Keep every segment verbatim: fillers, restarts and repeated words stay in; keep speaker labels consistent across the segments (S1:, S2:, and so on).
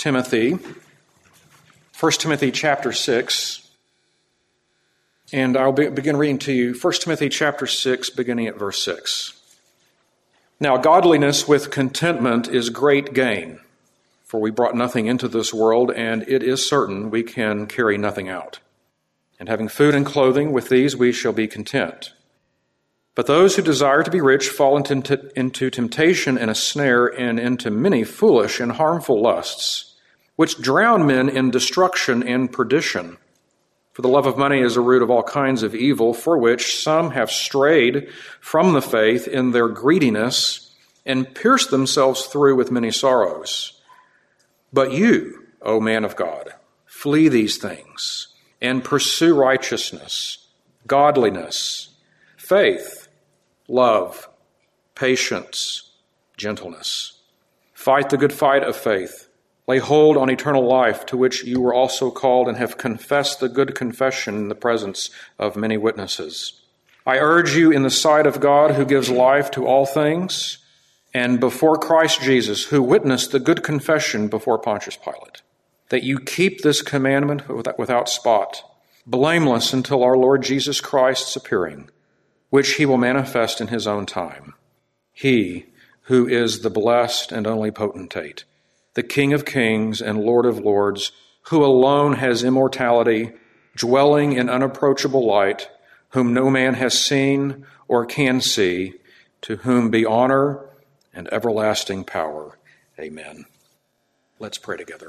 S1: Timothy, First Timothy chapter six, and I'll be, begin reading to you First Timothy chapter six, beginning at verse six. Now, godliness with contentment is great gain, for we brought nothing into this world, and it is certain we can carry nothing out. And having food and clothing, with these we shall be content. But those who desire to be rich fall into, into temptation and a snare, and into many foolish and harmful lusts, which drown men in destruction and perdition. For the love of money is a root of all kinds of evil, for which some have strayed from the faith in their greediness and pierced themselves through with many sorrows. But you, O man of God, flee these things and pursue righteousness, godliness, faith, love, patience, gentleness. Fight the good fight of faith. Lay hold on eternal life, to which you were also called and have confessed the good confession in the presence of many witnesses. I urge you in the sight of God, who gives life to all things, and before Christ Jesus, who witnessed the good confession before Pontius Pilate, that you keep this commandment without spot, blameless until our Lord Jesus Christ's appearing, which he will manifest in his own time. He who is the blessed and only potentate, the King of kings and Lord of lords, who alone has immortality, dwelling in unapproachable light, whom no man has seen or can see, to whom be honor and everlasting power. Amen. Let's pray together.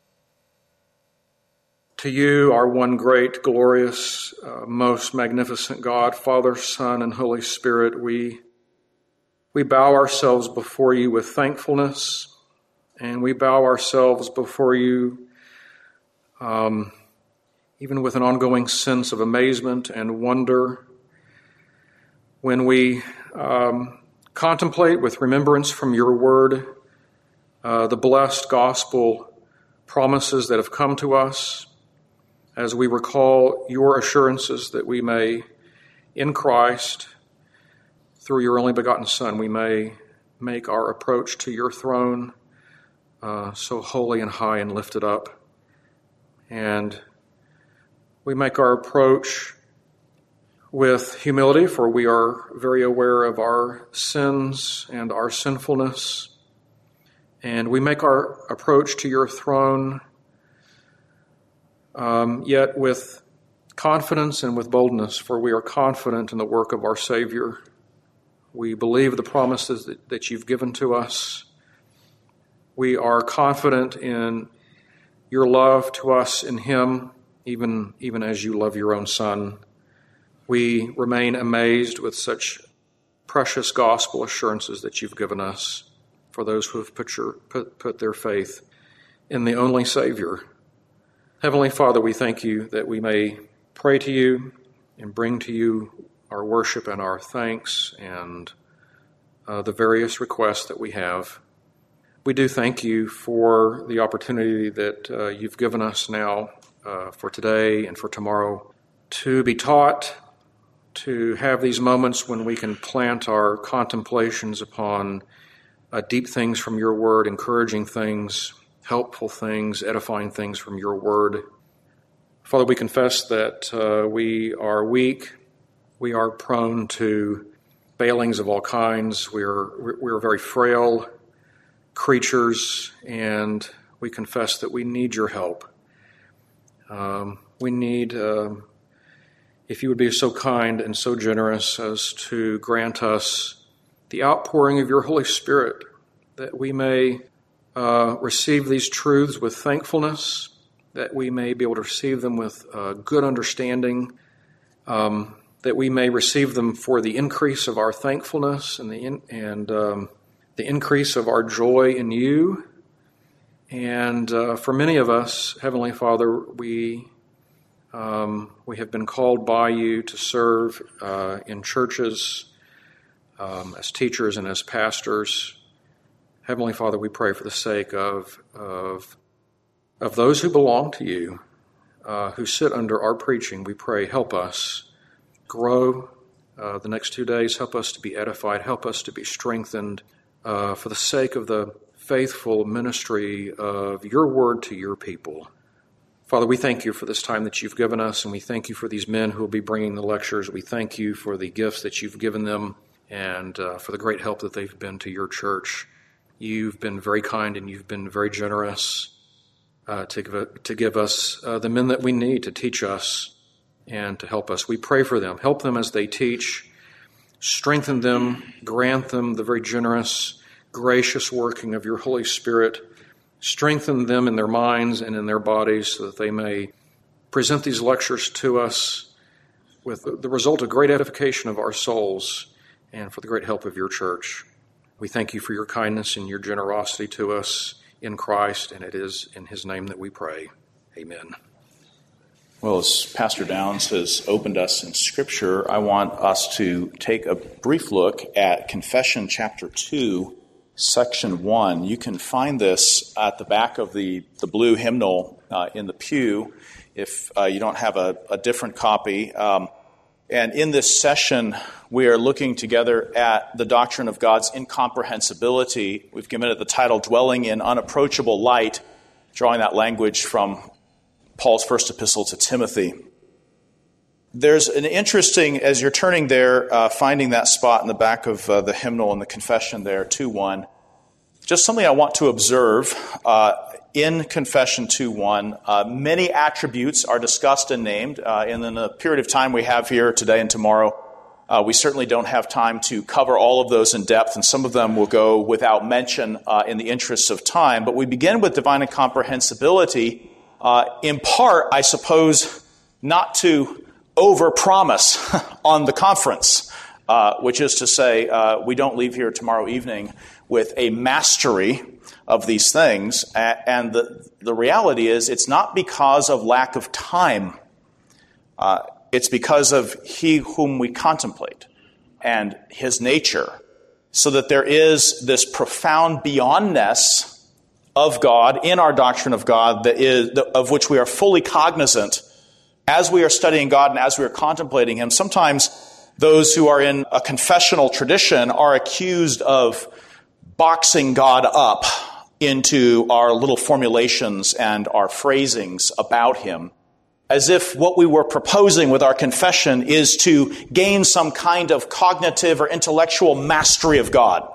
S1: To you, our one great, glorious, uh, most magnificent God, Father, Son, and Holy Spirit, we, we bow ourselves before you with thankfulness. And we bow ourselves before you um, even with an ongoing sense of amazement and wonder when we um, contemplate with remembrance from your word uh, the blessed gospel promises that have come to us, as we recall your assurances that we may, in Christ, through your only begotten Son, we may make our approach to your throne Uh, so holy and high and lifted up. And we make our approach with humility, for we are very aware of our sins and our sinfulness. And we make our approach to your throne um, yet with confidence and with boldness, for we are confident in the work of our Savior. We believe the promises that, that you've given to us. We are confident in your love to us in him, even, even as you love your own Son. We remain amazed with such precious gospel assurances that you've given us for those who have put, your, put, put their faith in the only Savior. Heavenly Father, we thank you that we may pray to you and bring to you our worship and our thanks and uh, the various requests that we have. We do thank you for the opportunity that uh, you've given us now uh, for today and for tomorrow to be taught, to have these moments when we can plant our contemplations upon uh, deep things from your word, encouraging things, helpful things, edifying things from your word. Father, we confess that uh, we are weak. We are prone to failings of all kinds. We are, we are very frail creatures, and we confess that we need your help. Um, we need, uh, if you would be so kind and so generous as to grant us the outpouring of your Holy Spirit, that we may uh, receive these truths with thankfulness, that we may be able to receive them with uh, good understanding, um, that we may receive them for the increase of our thankfulness and the in, and um, the increase of our joy in you. And uh, for many of us, Heavenly Father, we um, we have been called by you to serve uh, in churches um, as teachers and as pastors. Heavenly Father, we pray for the sake of of, of those who belong to you, uh, who sit under our preaching. We pray, help us grow uh, the next two days. Help us to be edified. Help us to be strengthened. Uh, for the sake of the faithful ministry of your word to your people. Father, we thank you for this time that you've given us, and we thank you for these men who will be bringing the lectures. We thank you for the gifts that you've given them and uh, for the great help that they've been to your church. You've been very kind and you've been very generous uh, to, give, to give us uh, the men that we need to teach us and to help us. We pray for them. Help them as they teach. Strengthen them. Grant them the very generous, gracious working of your Holy Spirit. Strengthen them in their minds and in their bodies so that they may present these lectures to us with the result of great edification of our souls and for the great help of your church. We thank you for your kindness and your generosity to us in Christ, and it is in his name that we pray. Amen.
S2: Well, as Pastor Downs has opened us in Scripture, I want us to take a brief look at Confession chapter two, section one. You can find this at the back of the, the blue hymnal uh, in the pew if uh, you don't have a, a different copy. Um, and in this session, we are looking together at the doctrine of God's incomprehensibility. We've given it the title, Dwelling in Unapproachable Light, drawing that language from Paul's first epistle to Timothy. There's an interesting, as you're turning there, uh, finding that spot in the back of uh, the hymnal and the confession there, two one, just something I want to observe uh, in Confession two one. Uh, many attributes are discussed and named, uh, and in the period of time we have here today and tomorrow, uh, we certainly don't have time to cover all of those in depth, and some of them will go without mention uh, in the interests of time. But we begin with divine incomprehensibility, uh, in part, I suppose, not to over-promise on the conference, uh, which is to say uh, we don't leave here tomorrow evening with a mastery of these things. And the, the reality is it's not because of lack of time. Uh, it's because of he whom we contemplate and his nature, so that there is this profound beyondness of God in our doctrine of God that is of which we are fully cognizant as we are studying God and as we are contemplating him. Sometimes those who are in a confessional tradition are accused of boxing God up into our little formulations and our phrasings about him, as if what we were proposing with our confession is to gain some kind of cognitive or intellectual mastery of God.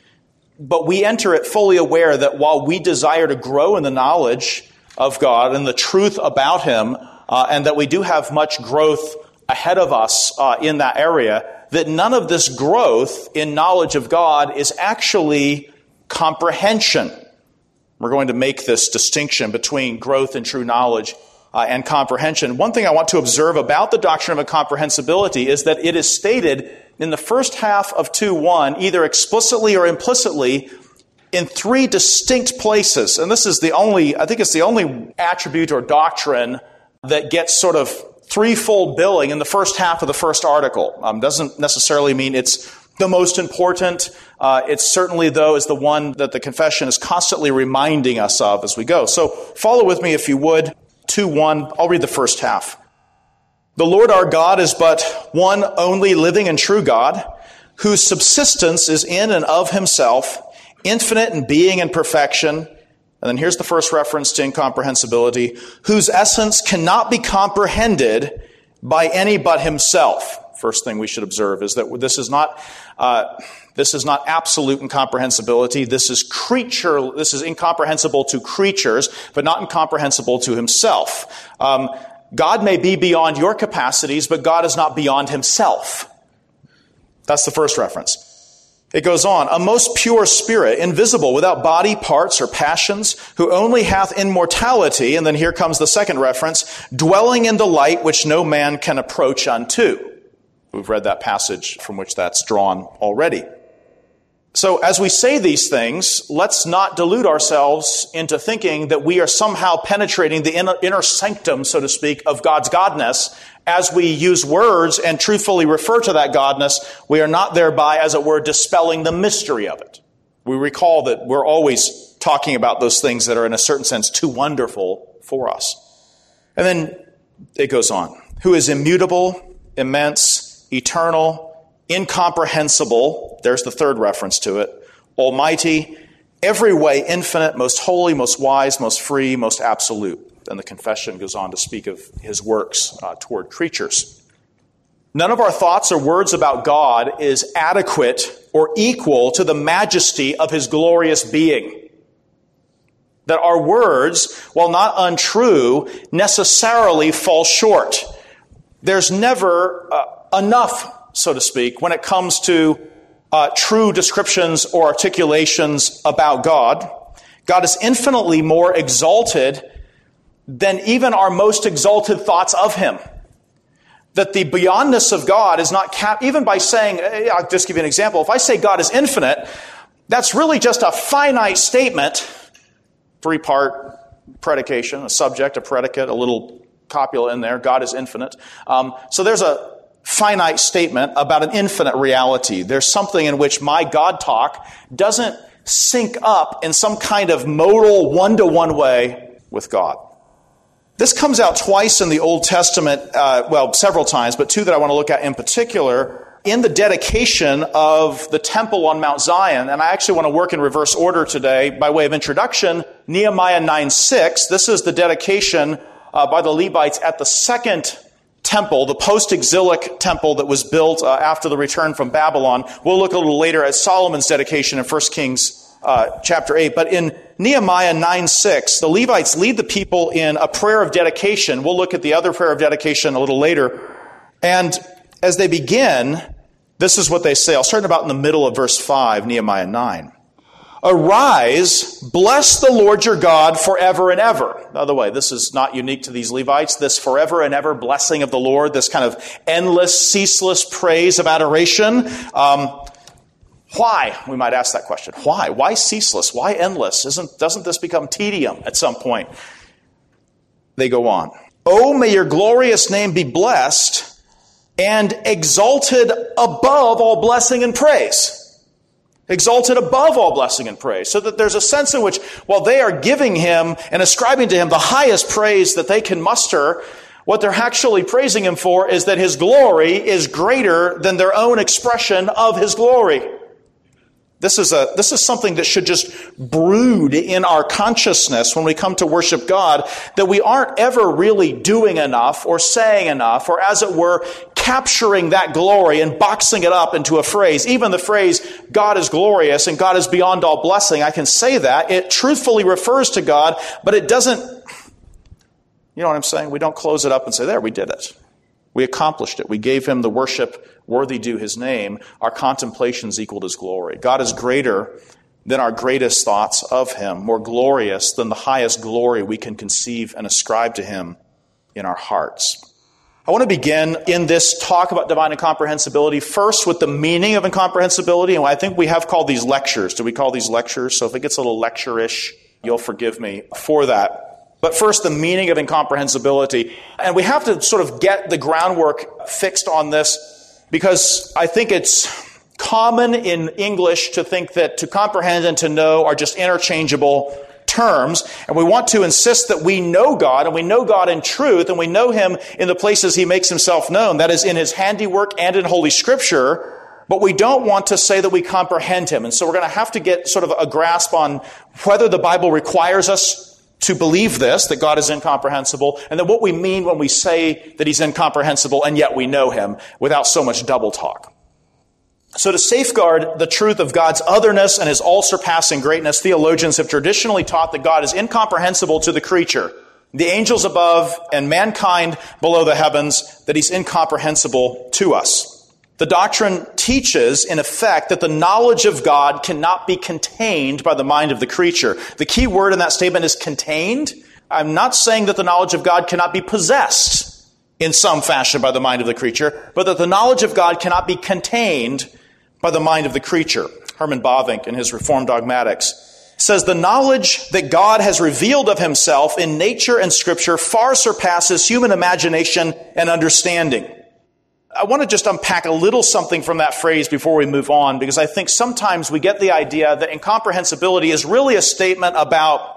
S2: But we enter it fully aware that while we desire to grow in the knowledge of God and the truth about him, Uh, and that we do have much growth ahead of us uh, in that area, that none of this growth in knowledge of God is actually comprehension. We're going to make this distinction between growth in true knowledge uh, and comprehension. One thing I want to observe about the doctrine of incomprehensibility is that it is stated in the first half of two one, either explicitly or implicitly, in three distinct places. And this is the only, I think it's the only attribute or doctrine that gets sort of threefold billing in the first half of the first article. Um, doesn't necessarily mean it's the most important. Uh, it certainly, though, is the one that the confession is constantly reminding us of as we go. So follow with me, if you would, two one. I'll read the first half. The Lord our God is but one only living and true God, whose subsistence is in and of himself, infinite in being and perfection. And then here's the first reference to incomprehensibility, whose essence cannot be comprehended by any but himself. First thing we should observe is that this is not uh, this is not absolute incomprehensibility. This is creature. This is incomprehensible to creatures, but not incomprehensible to himself. Um, God may be beyond your capacities, but God is not beyond himself. That's the first reference. It goes on, a most pure spirit, invisible, without body, parts, or passions, who only hath immortality, and then here comes the second reference, dwelling in the light which no man can approach unto. We've read that passage from which that's drawn already. So as we say these things, let's not delude ourselves into thinking that we are somehow penetrating the inner, inner sanctum, so to speak, of God's godness. As we use words and truthfully refer to that godness, we are not thereby, as it were, dispelling the mystery of it. We recall that we're always talking about those things that are, in a certain sense, too wonderful for us. And then it goes on. Who is immutable, immense, eternal, incomprehensible, there's the third reference to it, almighty, every way infinite, most holy, most wise, most free, most absolute. And the confession goes on to speak of his works uh, toward creatures. None of our thoughts or words about God is adequate or equal to the majesty of his glorious being. That our words, while not untrue, necessarily fall short. There's never uh, enough, so to speak, when it comes to uh, true descriptions or articulations about God. God is infinitely more exalted than even our most exalted thoughts of him. That the beyondness of God is not capped, even by saying, I'll just give you an example. If I say God is infinite, that's really just a finite statement, three-part predication, a subject, a predicate, a little copula in there. God is infinite. Um, so there's a finite statement about an infinite reality. There's something in which my God talk doesn't sync up in some kind of modal one-to-one way with God. This comes out twice in the Old Testament, uh, well, several times, but two that I want to look at in particular, in the dedication of the temple on Mount Zion. And I actually want to work in reverse order today by way of introduction. Nehemiah nine six, this is the dedication uh, by the Levites at the second temple, the post-exilic temple that was built uh, after the return from Babylon. We'll look a little later at Solomon's dedication in First Kings uh, chapter eight. But in Nehemiah nine six, the Levites lead the people in a prayer of dedication. We'll look at the other prayer of dedication a little later. And as they begin, this is what they say. I'll start about in the middle of verse five, Nehemiah nine. Arise, bless the Lord your God forever and ever. By the way, this is not unique to these Levites. This forever and ever blessing of the Lord, this kind of endless, ceaseless praise of adoration. Um, why? We might ask that question. Why? Why ceaseless? Why endless? Isn't, doesn't this become tedium at some point? They go on. Oh, may your glorious name be blessed and exalted above all blessing and praise. Exalted above all blessing and praise. So that there's a sense in which, while they are giving him and ascribing to him the highest praise that they can muster, what they're actually praising him for is that his glory is greater than their own expression of his glory. This is a this is something that should just brood in our consciousness when we come to worship God, that we aren't ever really doing enough or saying enough, or as it were, capturing that glory and boxing it up into a phrase. Even the phrase, God is glorious and God is beyond all blessing, I can say that. It truthfully refers to God, but it doesn't, you know what I'm saying? We don't close it up and say, there, we did it. We accomplished it. We gave him the worship worthy due his name. Our contemplations equaled his glory. God is greater than our greatest thoughts of him, more glorious than the highest glory we can conceive and ascribe to him in our hearts. I want to begin in this talk about divine incomprehensibility first with the meaning of incomprehensibility. And I think we have called these lectures. Do we call these lectures? So if it gets a little lecture-ish, you'll forgive me for that. But first, the meaning of incomprehensibility. And we have to sort of get the groundwork fixed on this, because I think it's common in English to think that to comprehend and to know are just interchangeable terms. And we want to insist that we know God, and we know God in truth, and we know him in the places he makes himself known. That is in his handiwork and in Holy Scripture. But we don't want to say that we comprehend him. And so we're going to have to get sort of a grasp on whether the Bible requires us to believe this, that God is incomprehensible, and then what we mean when we say that he's incomprehensible and yet we know him, without so much double talk. So to safeguard the truth of God's otherness and his all-surpassing greatness, theologians have traditionally taught that God is incomprehensible to the creature, the angels above and mankind below the heavens, that he's incomprehensible to us. The doctrine teaches, in effect, that the knowledge of God cannot be contained by the mind of the creature. The key word in that statement is contained. I'm not saying that the knowledge of God cannot be possessed in some fashion by the mind of the creature, but that the knowledge of God cannot be contained by the mind of the creature. Herman Bavinck, in his Reformed Dogmatics, says the knowledge that God has revealed of himself in nature and Scripture far surpasses human imagination and understanding. I want to just unpack a little something from that phrase before we move on, because I think sometimes we get the idea that incomprehensibility is really a statement about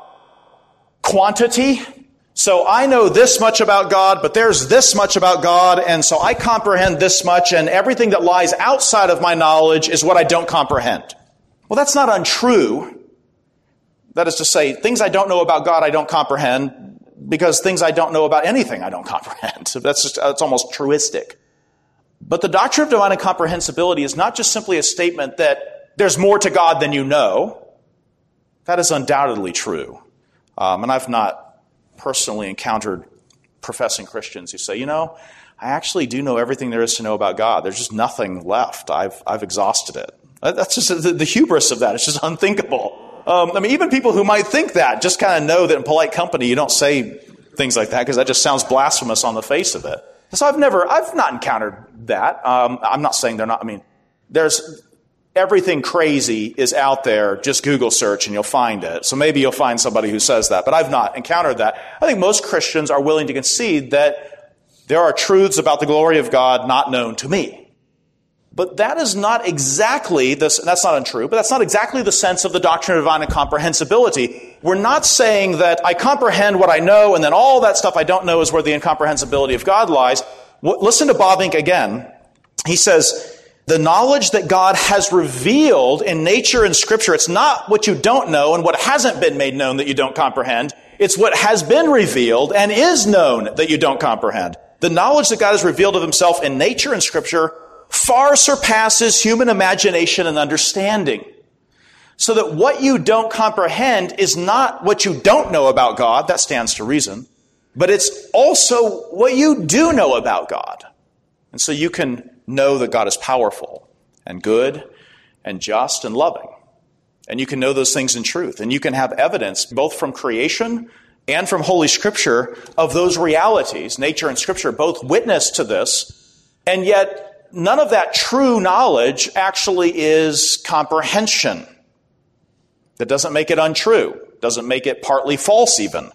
S2: quantity. So I know this much about God, but there's this much about God, and so I comprehend this much, and everything that lies outside of my knowledge is what I don't comprehend. Well, that's not untrue. That is to say, things I don't know about God I don't comprehend because things I don't know about anything I don't comprehend. So that's just, that's almost truistic. But the doctrine of divine incomprehensibility is not just simply a statement that there's more to God than you know. That is undoubtedly true. Um, and I've not personally encountered professing Christians who say, you know, I actually do know everything there is to know about God. There's just nothing left. I've I've exhausted it. That's just the, the hubris of that. It's just unthinkable. Um, I mean, even people who might think that just kind of know that in polite company you don't say things like that because that just sounds blasphemous on the face of it. So I've never, I've not encountered that. Um, I'm not saying they're not. I mean, there's everything crazy is out there. Just Google search and you'll find it. So maybe you'll find somebody who says that, but I've not encountered that. I think most Christians are willing to concede that there are truths about the glory of God not known to me. But that is not exactly this, that's not untrue, but that's not exactly the sense of the doctrine of divine incomprehensibility. We're not saying that I comprehend what I know and then all that stuff I don't know is where the incomprehensibility of God lies. Listen to Bavinck again. He says, the knowledge that God has revealed in nature and Scripture, it's not what you don't know and what hasn't been made known that you don't comprehend. It's what has been revealed and is known that you don't comprehend. The knowledge that God has revealed of himself in nature and Scripture far surpasses human imagination and understanding. So that what you don't comprehend is not what you don't know about God, that stands to reason, but it's also what you do know about God. And so you can know that God is powerful and good and just and loving. And you can know those things in truth. And you can have evidence both from creation and from Holy Scripture of those realities. Nature and Scripture both witness to this, and yet none of that true knowledge actually is comprehension. That doesn't make it untrue. Doesn't make it partly false even.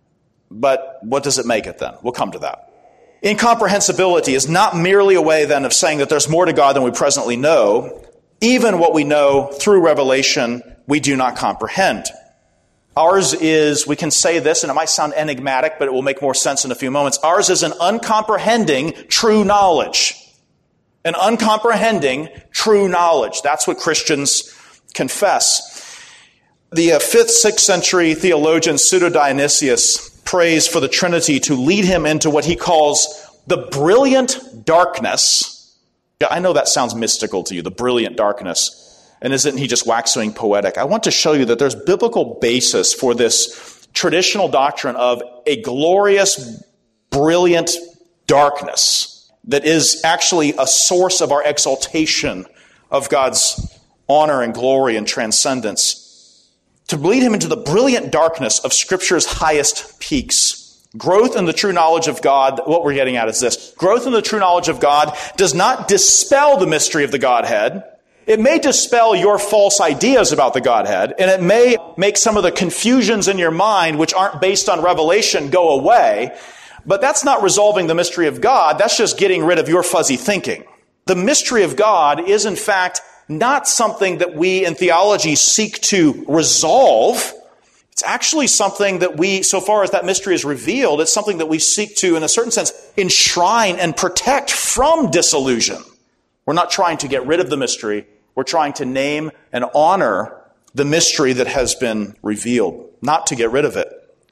S2: But what does it make it then? We'll come to that. Incomprehensibility is not merely a way then of saying that there's more to God than we presently know. Even what we know through revelation, we do not comprehend. Ours is, we can say this, and it might sound enigmatic, but it will make more sense in a few moments. Ours is an uncomprehending true knowledge. An uncomprehending true knowledge. That's what Christians confess. The uh, fifth, sixth century theologian Pseudo-Dionysius prays for the Trinity to lead him into what he calls the brilliant darkness. Yeah, I know that sounds mystical to you, the brilliant darkness. And isn't he just waxing poetic? I want to show you that there's biblical basis for this traditional doctrine of a glorious, brilliant darkness that is actually a source of our exaltation of God's honor and glory and transcendence. To lead him into the brilliant darkness of Scripture's highest peaks. Growth in the true knowledge of God, what we're getting at is this. Growth in the true knowledge of God does not dispel the mystery of the Godhead. It may dispel your false ideas about the Godhead, and it may make some of the confusions in your mind, which aren't based on revelation, go away. But that's not resolving the mystery of God. That's just getting rid of your fuzzy thinking. The mystery of God is, in fact, not something that we in theology seek to resolve. It's actually something that we, so far as that mystery is revealed, it's something that we seek to, in a certain sense, enshrine and protect from disillusion. We're not trying to get rid of the mystery. We're trying to name and honor the mystery that has been revealed, not to get rid of it.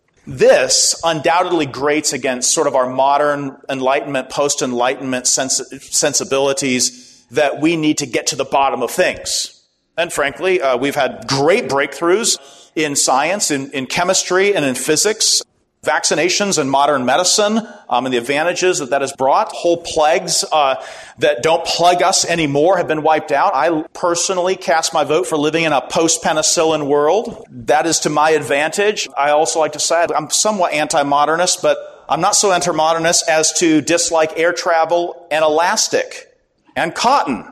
S2: This undoubtedly grates against sort of our modern Enlightenment, post-Enlightenment sens- sensibilities that we need to get to the bottom of things. And frankly, uh, we've had great breakthroughs in science, in, in chemistry, and in physics, vaccinations and modern medicine, um, and the advantages that that has brought. Whole plagues uh, that don't plague us anymore have been wiped out. I personally cast my vote for living in a post-penicillin world. That is to my advantage. I also like to say I'm somewhat anti-modernist, but I'm not so anti-modernist as to dislike air travel and elastic and cotton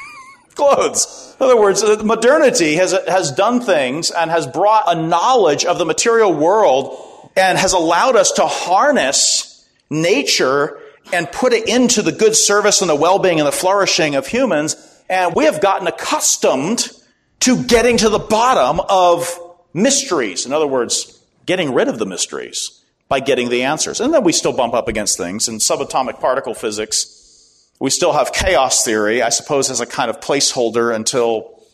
S2: clothes. In other words, modernity has has done things and has brought a knowledge of the material world and has allowed us to harness nature and put it into the good service and the well-being and the flourishing of humans. And we have gotten accustomed to getting to the bottom of mysteries. In other words, getting rid of the mysteries by getting the answers. And then we still bump up against things. In subatomic particle physics, we still have chaos theory, I suppose, as a kind of placeholder until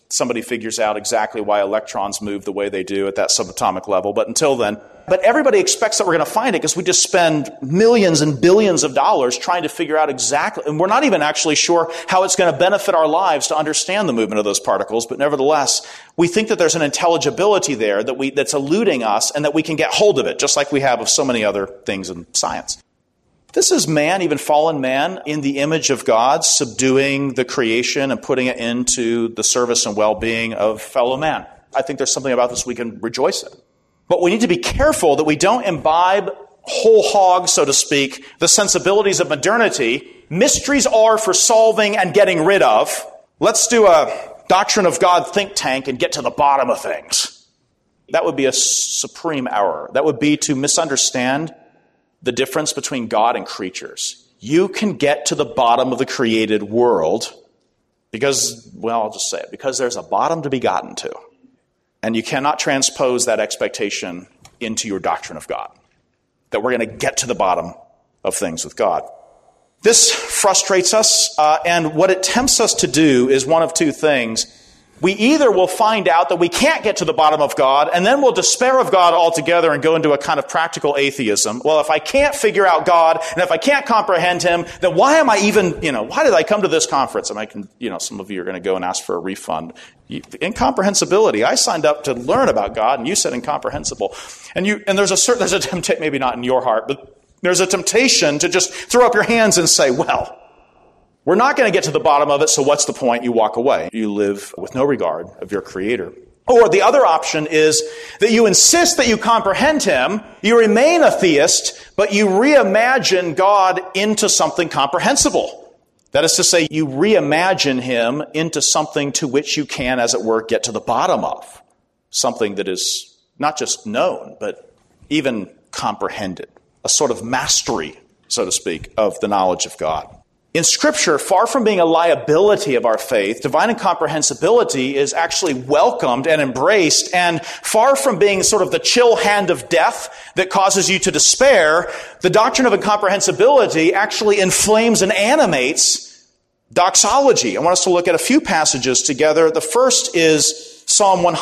S2: somebody figures out exactly why electrons move the way they do at that subatomic level. But until then, but everybody expects that we're going to find it because we just spend millions and billions of dollars trying to figure out exactly, and we're not even actually sure how it's going to benefit our lives to understand the movement of those particles. But nevertheless, we think that there's an intelligibility there that we that's eluding us and that we can get hold of it, just like we have of so many other things in science. This is man, even fallen man, in the image of God, subduing the creation and putting it into the service and well-being of fellow man. I think there's something about this we can rejoice in. But we need to be careful that we don't imbibe whole hog, so to speak, the sensibilities of modernity. Mysteries are for solving and getting rid of. Let's do a doctrine of God think tank and get to the bottom of things. That would be a supreme error. That would be to misunderstand the difference between God and creatures. You can get to the bottom of the created world because, well, I'll just say it, because there's a bottom to be gotten to. And you cannot transpose that expectation into your doctrine of God, that we're going to get to the bottom of things with God. This frustrates us, uh, and what it tempts us to do is one of two things. We either will find out that we can't get to the bottom of God, and then we'll despair of God altogether and go into a kind of practical atheism. Well, if I can't figure out God, and if I can't comprehend Him, then why am I even, you know, why did I come to this conference? And I can, you know, some of you are going to go and ask for a refund. Incomprehensibility. I signed up to learn about God, and you said incomprehensible. And you, and there's a certain, there's a temptation, maybe not in your heart, but there's a temptation to just throw up your hands and say, well, we're not going to get to the bottom of it, so what's the point? You walk away. You live with no regard of your Creator. Or the other option is that you insist that you comprehend Him, you remain a theist, but you reimagine God into something comprehensible. That is to say, you reimagine Him into something to which you can, as it were, get to the bottom of. Something that is not just known, but even comprehended. A sort of mastery, so to speak, of the knowledge of God. In Scripture, far from being a liability of our faith, divine incomprehensibility is actually welcomed and embraced, and far from being sort of the chill hand of death that causes you to despair, the doctrine of incomprehensibility actually inflames and animates doxology. I want us to look at a few passages together. The first is Psalm one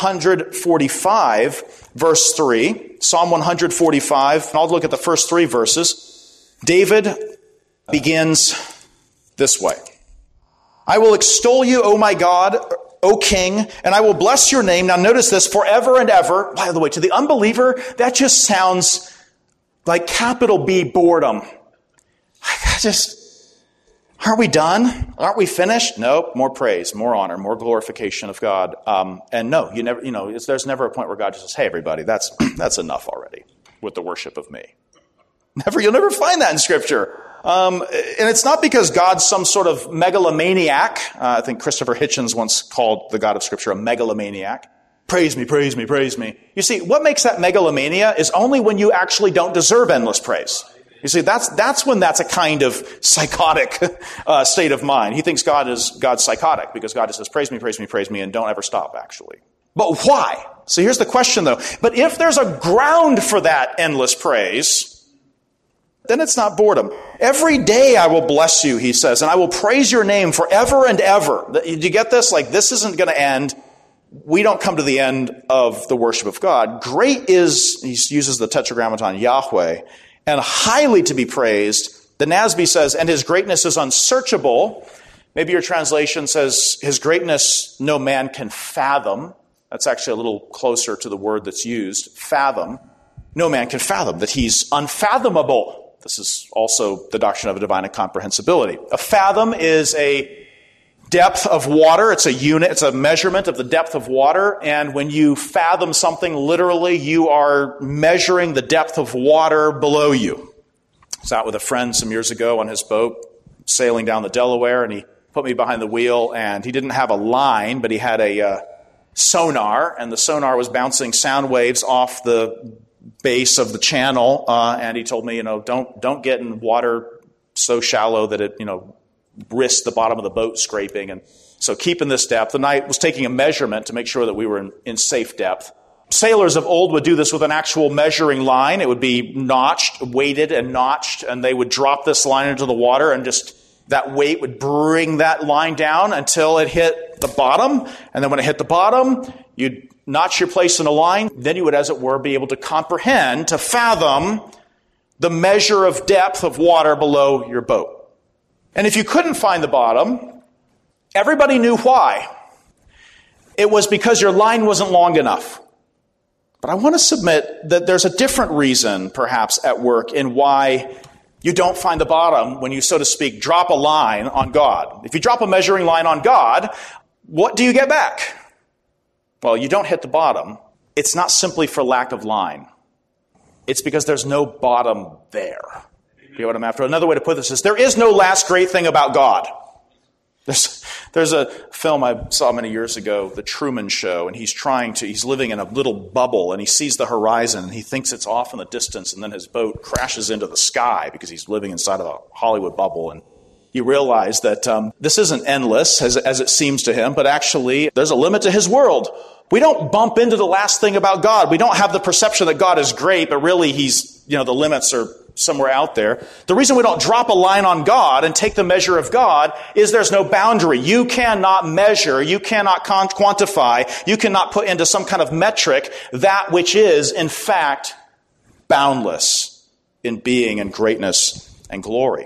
S2: forty-five, verse three. Psalm one forty-five, and I'll look at the first three verses. David begins this way. I will extol you, O my God, O King, and I will bless your name. Now notice this, forever and ever. By the way, to the unbeliever, that just sounds like capital B boredom. I just, aren't we done? Aren't we finished? Nope, more praise, more honor, more glorification of God. Um, and no, you never, you know, it's, there's never a point where God just says, hey everybody, that's, that's enough already with the worship of me. Never, you'll never find that in Scripture. Um, and it's not because God's some sort of megalomaniac. Uh, I think Christopher Hitchens once called the God of Scripture a megalomaniac. Praise me, praise me, praise me. You see, what makes that megalomania is only when you actually don't deserve endless praise. You see, that's that's when that's a kind of psychotic uh, state of mind. He thinks God is God's psychotic because God just says, praise me, praise me, praise me, and don't ever stop, actually. But why? So here's the question, though. But if there's a ground for that endless praise, then it's not boredom. Every day I will bless you, he says, and I will praise your name forever and ever. Do you get this? Like, this isn't going to end. We don't come to the end of the worship of God. Great is, he uses the tetragrammaton Yahweh, and highly to be praised. The N A S B says, and his greatness is unsearchable. Maybe your translation says, his greatness no man can fathom. That's actually a little closer to the word that's used, fathom. No man can fathom, that he's unfathomable. This is also the doctrine of a divine incomprehensibility. A fathom is a depth of water. It's a unit. It's a measurement of the depth of water. And when you fathom something, literally, you are measuring the depth of water below you. I was out with a friend some years ago on his boat, sailing down the Delaware, and he put me behind the wheel, and he didn't have a line, but he had a uh, sonar, and the sonar was bouncing sound waves off the base of the channel, uh, and he told me, you know, don't don't get in water so shallow that it, you know, risks the bottom of the boat scraping. And so keep in this depth. And I was taking a measurement to make sure that we were in, in safe depth. Sailors of old would do this with an actual measuring line. It would be notched, weighted and notched, and they would drop this line into the water, and just that weight would bring that line down until it hit the bottom, and then when it hit the bottom, you'd notch your place in a line. Then you would, as it were, be able to comprehend, to fathom the measure of depth of water below your boat. And if you couldn't find the bottom, everybody knew why. It was because your line wasn't long enough. But I want to submit that there's a different reason, perhaps, at work in why you don't find the bottom when you, so to speak, drop a line on God. If you drop a measuring line on God, what do you get back? Well, you don't hit the bottom. It's not simply for lack of line. It's because there's no bottom there. You know what I'm after? Another way to put this is, there is no last great thing about God. There's, there's a film I saw many years ago, The Truman Show, and he's trying to, he's living in a little bubble, and he sees the horizon, and he thinks it's off in the distance, and then his boat crashes into the sky because he's living inside of a Hollywood bubble. And you realize that um, this isn't endless, as, as it seems to him, but actually there's a limit to his world. We don't bump into the last thing about God. We don't have the perception that God is great, but really he's, you know, the limits are somewhere out there. The reason we don't drop a line on God and take the measure of God is there's no boundary. You cannot measure, you cannot quantify, you cannot put into some kind of metric that which is, in fact, boundless in being and greatness and glory.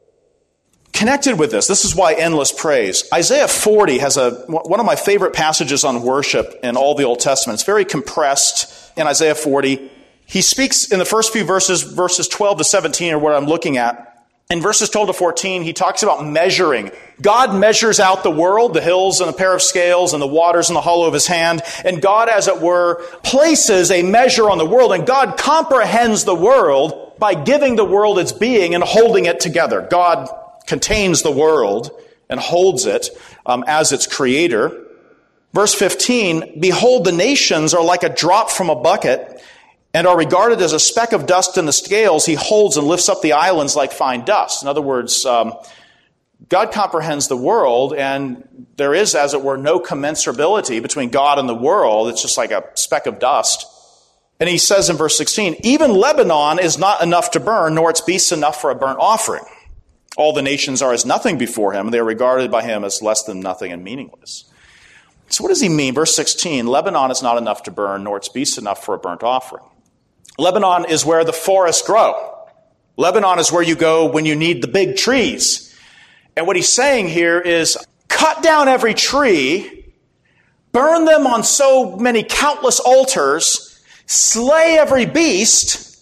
S2: Connected with this, this is why endless praise. Isaiah forty has a one of my favorite passages on worship in all the Old Testament. It's very compressed in Isaiah forty. He speaks in the first few verses, verses twelve to seventeen are what I'm looking at. In verses twelve to fourteen, he talks about measuring. God measures out the world, the hills and a pair of scales and the waters in the hollow of his hand. And God, as it were, places a measure on the world. And God comprehends the world by giving the world its being and holding it together. God contains the world and holds it um, as its creator. Verse fifteen, behold, the nations are like a drop from a bucket, and are regarded as a speck of dust in the scales. He holds and lifts up the islands like fine dust. In other words, um, God comprehends the world, and there is, as it were, no commensurability between God and the world. It's just like a speck of dust. And he says in verse sixteen, even Lebanon is not enough to burn, nor its beasts enough for a burnt offering. All the nations are as nothing before him. They are regarded by him as less than nothing and meaningless. So what does he mean? Verse sixteen, Lebanon is not enough to burn, nor its beasts enough for a burnt offering. Lebanon is where the forests grow. Lebanon is where you go when you need the big trees. And what he's saying here is, cut down every tree, burn them on so many countless altars, slay every beast,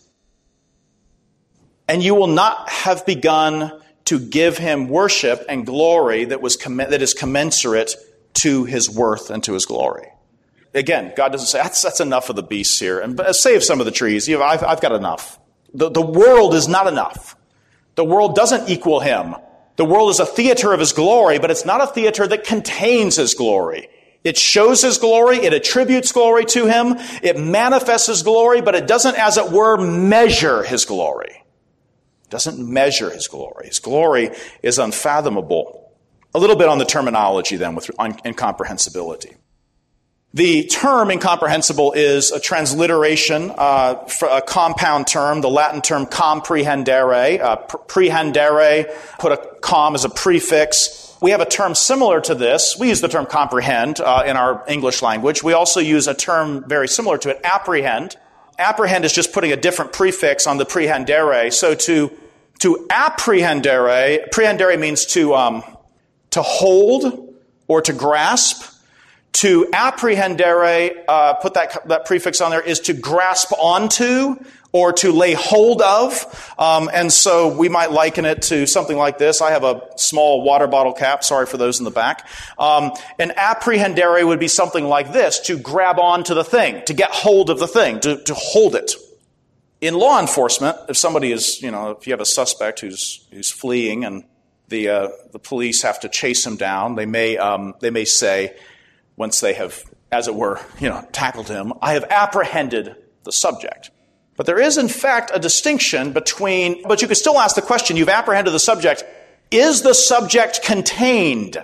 S2: and you will not have begun to give him worship and glory that was comm- that is commensurate to his worth and to his glory. Again, God doesn't say, that's, that's enough of the beasts here. And save some of the trees. You know, I've, I've got enough. The, the world is not enough. The world doesn't equal him. The world is a theater of his glory, but it's not a theater that contains his glory. It shows his glory. It attributes glory to him. It manifests his glory, but it doesn't, as it were, measure his glory. It doesn't measure his glory. His glory is unfathomable. A little bit on the terminology then with incomprehensibility. The term incomprehensible is a transliteration, uh, for a compound term, the Latin term comprehendere. Uh, prehendere, put a com as a prefix. We have a term similar to this. We use the term comprehend uh, in our English language. We also use a term very similar to it, apprehend. Apprehend is just putting a different prefix on the prehendere. So to to apprehendere, prehendere means to um, to hold or to grasp. To apprehendere, uh, put that that prefix on there, is to grasp onto or to lay hold of. Um, and so we might liken it to something like this. I have a small water bottle cap. Sorry for those in the back. Um, an apprehendere would be something like this, to grab onto the thing, to get hold of the thing, to, to hold it. In law enforcement, if somebody is, you know, if you have a suspect who's who's fleeing and the uh, the police have to chase him down, they may um, they may say, once they have, as it were, you know, tackled him, I have apprehended the subject. But there is, in fact, a distinction between, but you could still ask the question, you've apprehended the subject, is the subject contained?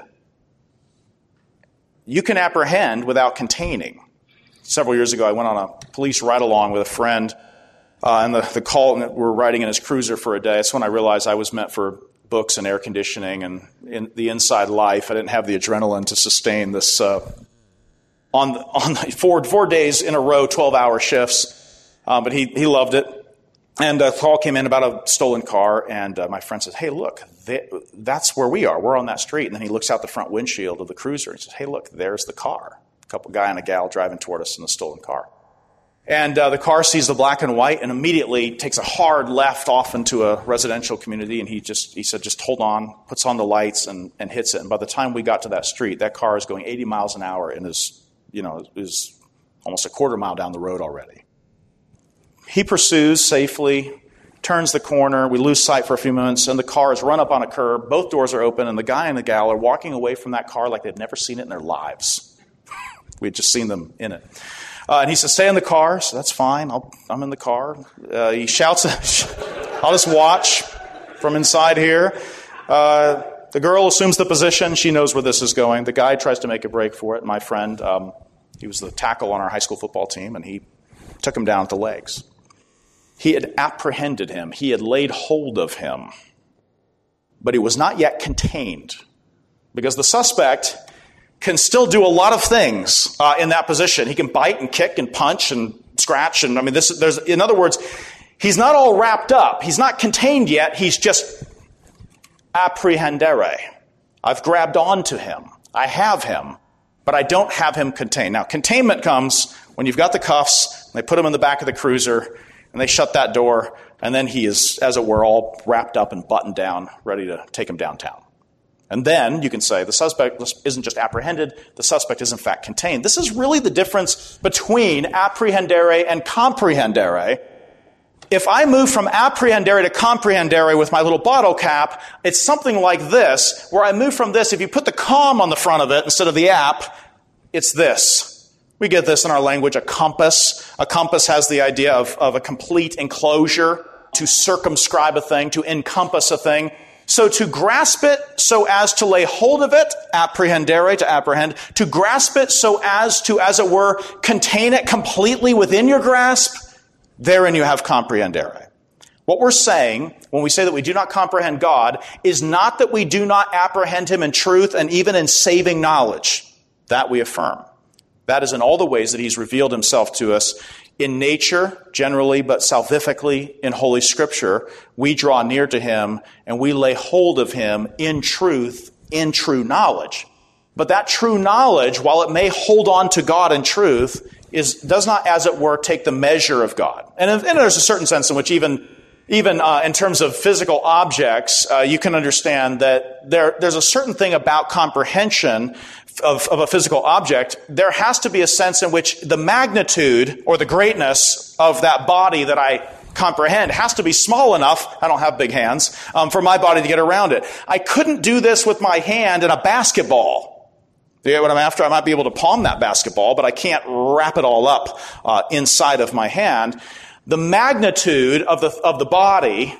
S2: You can apprehend without containing. Several years ago, I went on a police ride-along with a friend, uh, and the, the call, and we're riding in his cruiser for a day. That's when I realized I was meant for books and air conditioning and in the inside life. I didn't have the adrenaline to sustain this uh, on the, on the four four days in a row, twelve hour shifts. Um, but he he loved it. And a call came in about a stolen car, and uh, my friend says, "Hey, look, they, that's where we are. We're on that street." And then he looks out the front windshield of the cruiser and says, "Hey, look, there's the car." A couple guy and a gal driving toward us in the stolen car. And uh, the car sees the black and white and immediately takes a hard left off into a residential community. And he just he said, "Just hold on," puts on the lights and, and hits it. And by the time we got to that street, that car is going eighty miles an hour and is, you know, is almost a quarter mile down the road already. He pursues safely, turns the corner, we lose sight for a few minutes, and the car is run up on a curb, both doors are open, and the guy and the gal are walking away from that car like they'd never seen it in their lives. We had just seen them in it. Uh, and he says, "Stay in the car." So that's fine, I'll, I'm in the car. Uh, he shouts, "I'll just watch from inside here." Uh, the girl assumes the position, she knows where this is going. The guy tries to make a break for it. My friend, um, he was the tackle on our high school football team, and he took him down at the legs. He had apprehended him. He had laid hold of him. But he was not yet contained. Because the suspect can still do a lot of things uh, in that position. He can bite and kick and punch and scratch. And I mean, this, there's, in other words, he's not all wrapped up. He's not contained yet. He's just apprehendere. I've grabbed onto him. I have him. But I don't have him contained. Now, containment comes when you've got the cuffs, and they put him in the back of the cruiser, and they shut that door, and then he is, as it were, all wrapped up and buttoned down, ready to take him downtown. And then you can say the suspect isn't just apprehended, the suspect is in fact contained. This is really the difference between apprehendere and comprehendere. If I move from apprehendere to comprehendere with my little bottle cap, it's something like this, where I move from this, if you put the com on the front of it instead of the app, it's this. We get this in our language, a compass. A compass has the idea of, of a complete enclosure, to circumscribe a thing, to encompass a thing. So to grasp it so as to lay hold of it, apprehendere, to apprehend, to grasp it so as to, as it were, contain it completely within your grasp, therein you have comprehendere. What we're saying when we say that we do not comprehend God is not that we do not apprehend Him in truth and even in saving knowledge. That we affirm. That is in all the ways that He's revealed Himself to us in nature, generally, but salvifically in Holy Scripture. We draw near to Him and we lay hold of Him in truth, in true knowledge. But that true knowledge, while it may hold on to God in truth, is does not, as it were, take the measure of God. And, and there's a certain sense in which even Even uh, in terms of physical objects, uh, you can understand that there, there's a certain thing about comprehension of, of a physical object. There has to be a sense in which the magnitude or the greatness of that body that I comprehend has to be small enough, I don't have big hands, um, for my body to get around it. I couldn't do this with my hand in a basketball. You get what I'm after? I might be able to palm that basketball, but I can't wrap it all up uh, inside of my hand. The magnitude of the of the body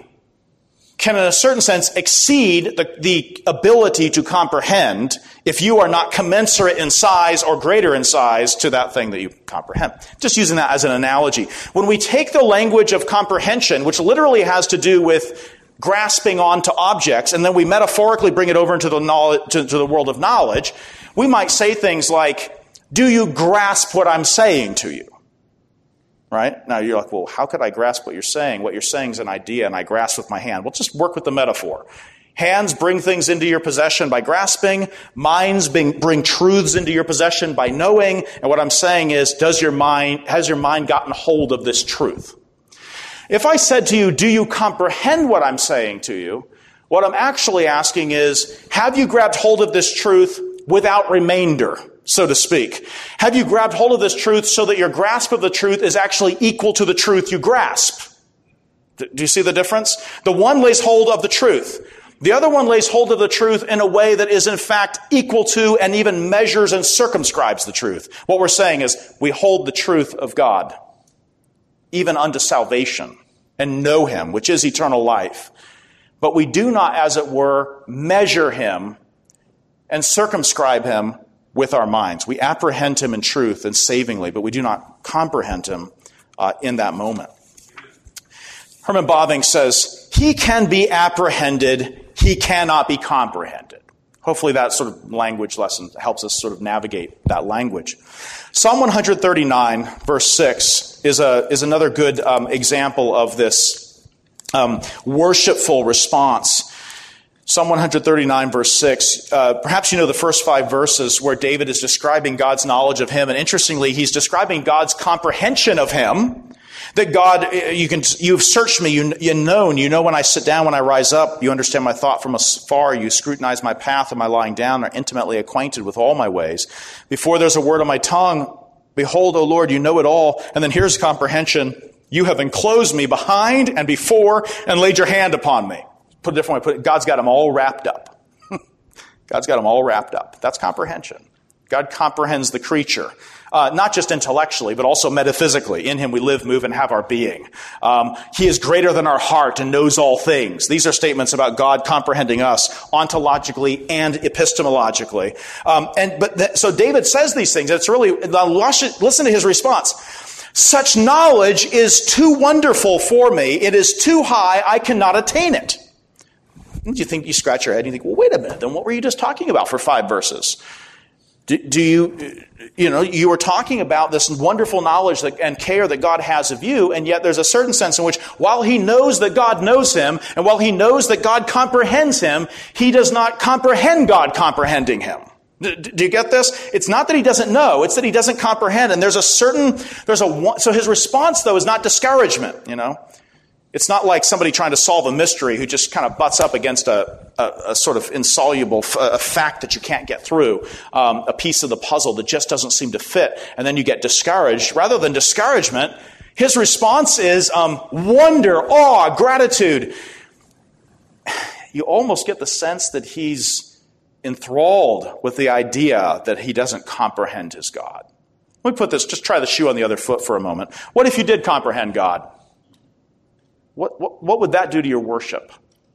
S2: can, in a certain sense, exceed the, the ability to comprehend if you are not commensurate in size or greater in size to that thing that you comprehend. Just using that as an analogy. When we take the language of comprehension, which literally has to do with grasping onto objects, and then we metaphorically bring it over into the knowledge, to, to the world of knowledge, we might say things like, "Do you grasp what I'm saying to you?" Right? Now you're like, well, how could I grasp what you're saying? What you're saying is an idea, and I grasp with my hand. Well, just work with the metaphor. Hands bring things into your possession by grasping. Minds bring, bring truths into your possession by knowing. And what I'm saying is, does your mind, has your mind gotten hold of this truth? If I said to you, do you comprehend what I'm saying to you? What I'm actually asking is, have you grabbed hold of this truth without remainder, so to speak? Have you grabbed hold of this truth so that your grasp of the truth is actually equal to the truth you grasp? Do you see the difference? The one lays hold of the truth. The other one lays hold of the truth in a way that is in fact equal to and even measures and circumscribes the truth. What we're saying is we hold the truth of God, even unto salvation, and know Him, which is eternal life. But we do not, as it were, measure Him and circumscribe Him with our minds. We apprehend Him in truth and savingly, but we do not comprehend Him uh, in that moment. Herman Bavinck says, He can be apprehended, He cannot be comprehended. Hopefully that sort of language lesson helps us sort of navigate that language. Psalm one thirty-nine, verse six, is a is another good um, example of this um, worshipful response. Psalm one thirty-nine, verse six, uh, perhaps you know the first five verses where David is describing God's knowledge of him, and interestingly, he's describing God's comprehension of him. That God, you can, you've searched me, you, you known, you know when I sit down, when I rise up, you understand my thought from afar, you scrutinize my path and my lying down, are intimately acquainted with all my ways. Before there's a word on my tongue, behold, O Lord, you know it all. And then here's comprehension. You have enclosed me behind and before and laid your hand upon me. Put it a different way, put it, God's got them all wrapped up. God's got them all wrapped up. That's comprehension. God comprehends the creature. Uh, not just intellectually, but also metaphysically. In him we live, move, and have our being. Um, he is greater than our heart and knows all things. These are statements about God comprehending us ontologically and epistemologically. Um, and but th- so David says these things. It's really, listen to his response. Such knowledge is too wonderful for me. It is too high. I cannot attain it. And you think, you scratch your head and you think, well, wait a minute. Then what were you just talking about for five verses? Do, do you, you know, you were talking about this wonderful knowledge that, and care that God has of you, and yet there's a certain sense in which while he knows that God knows him, and while he knows that God comprehends him, he does not comprehend God comprehending him. Do, do you get this? It's not that he doesn't know, it's that he doesn't comprehend, and there's a certain, there's a, so his response though is not discouragement, you know. It's not like somebody trying to solve a mystery who just kind of butts up against a, a, a sort of insoluble f- a fact that you can't get through, um, a piece of the puzzle that just doesn't seem to fit, and then you get discouraged. Rather than discouragement, his response is um, wonder, awe, gratitude. You almost get the sense that he's enthralled with the idea that he doesn't comprehend his God. Let me put this, just try the shoe on the other foot for a moment. What if you did comprehend God? What, what, what would that do to your worship?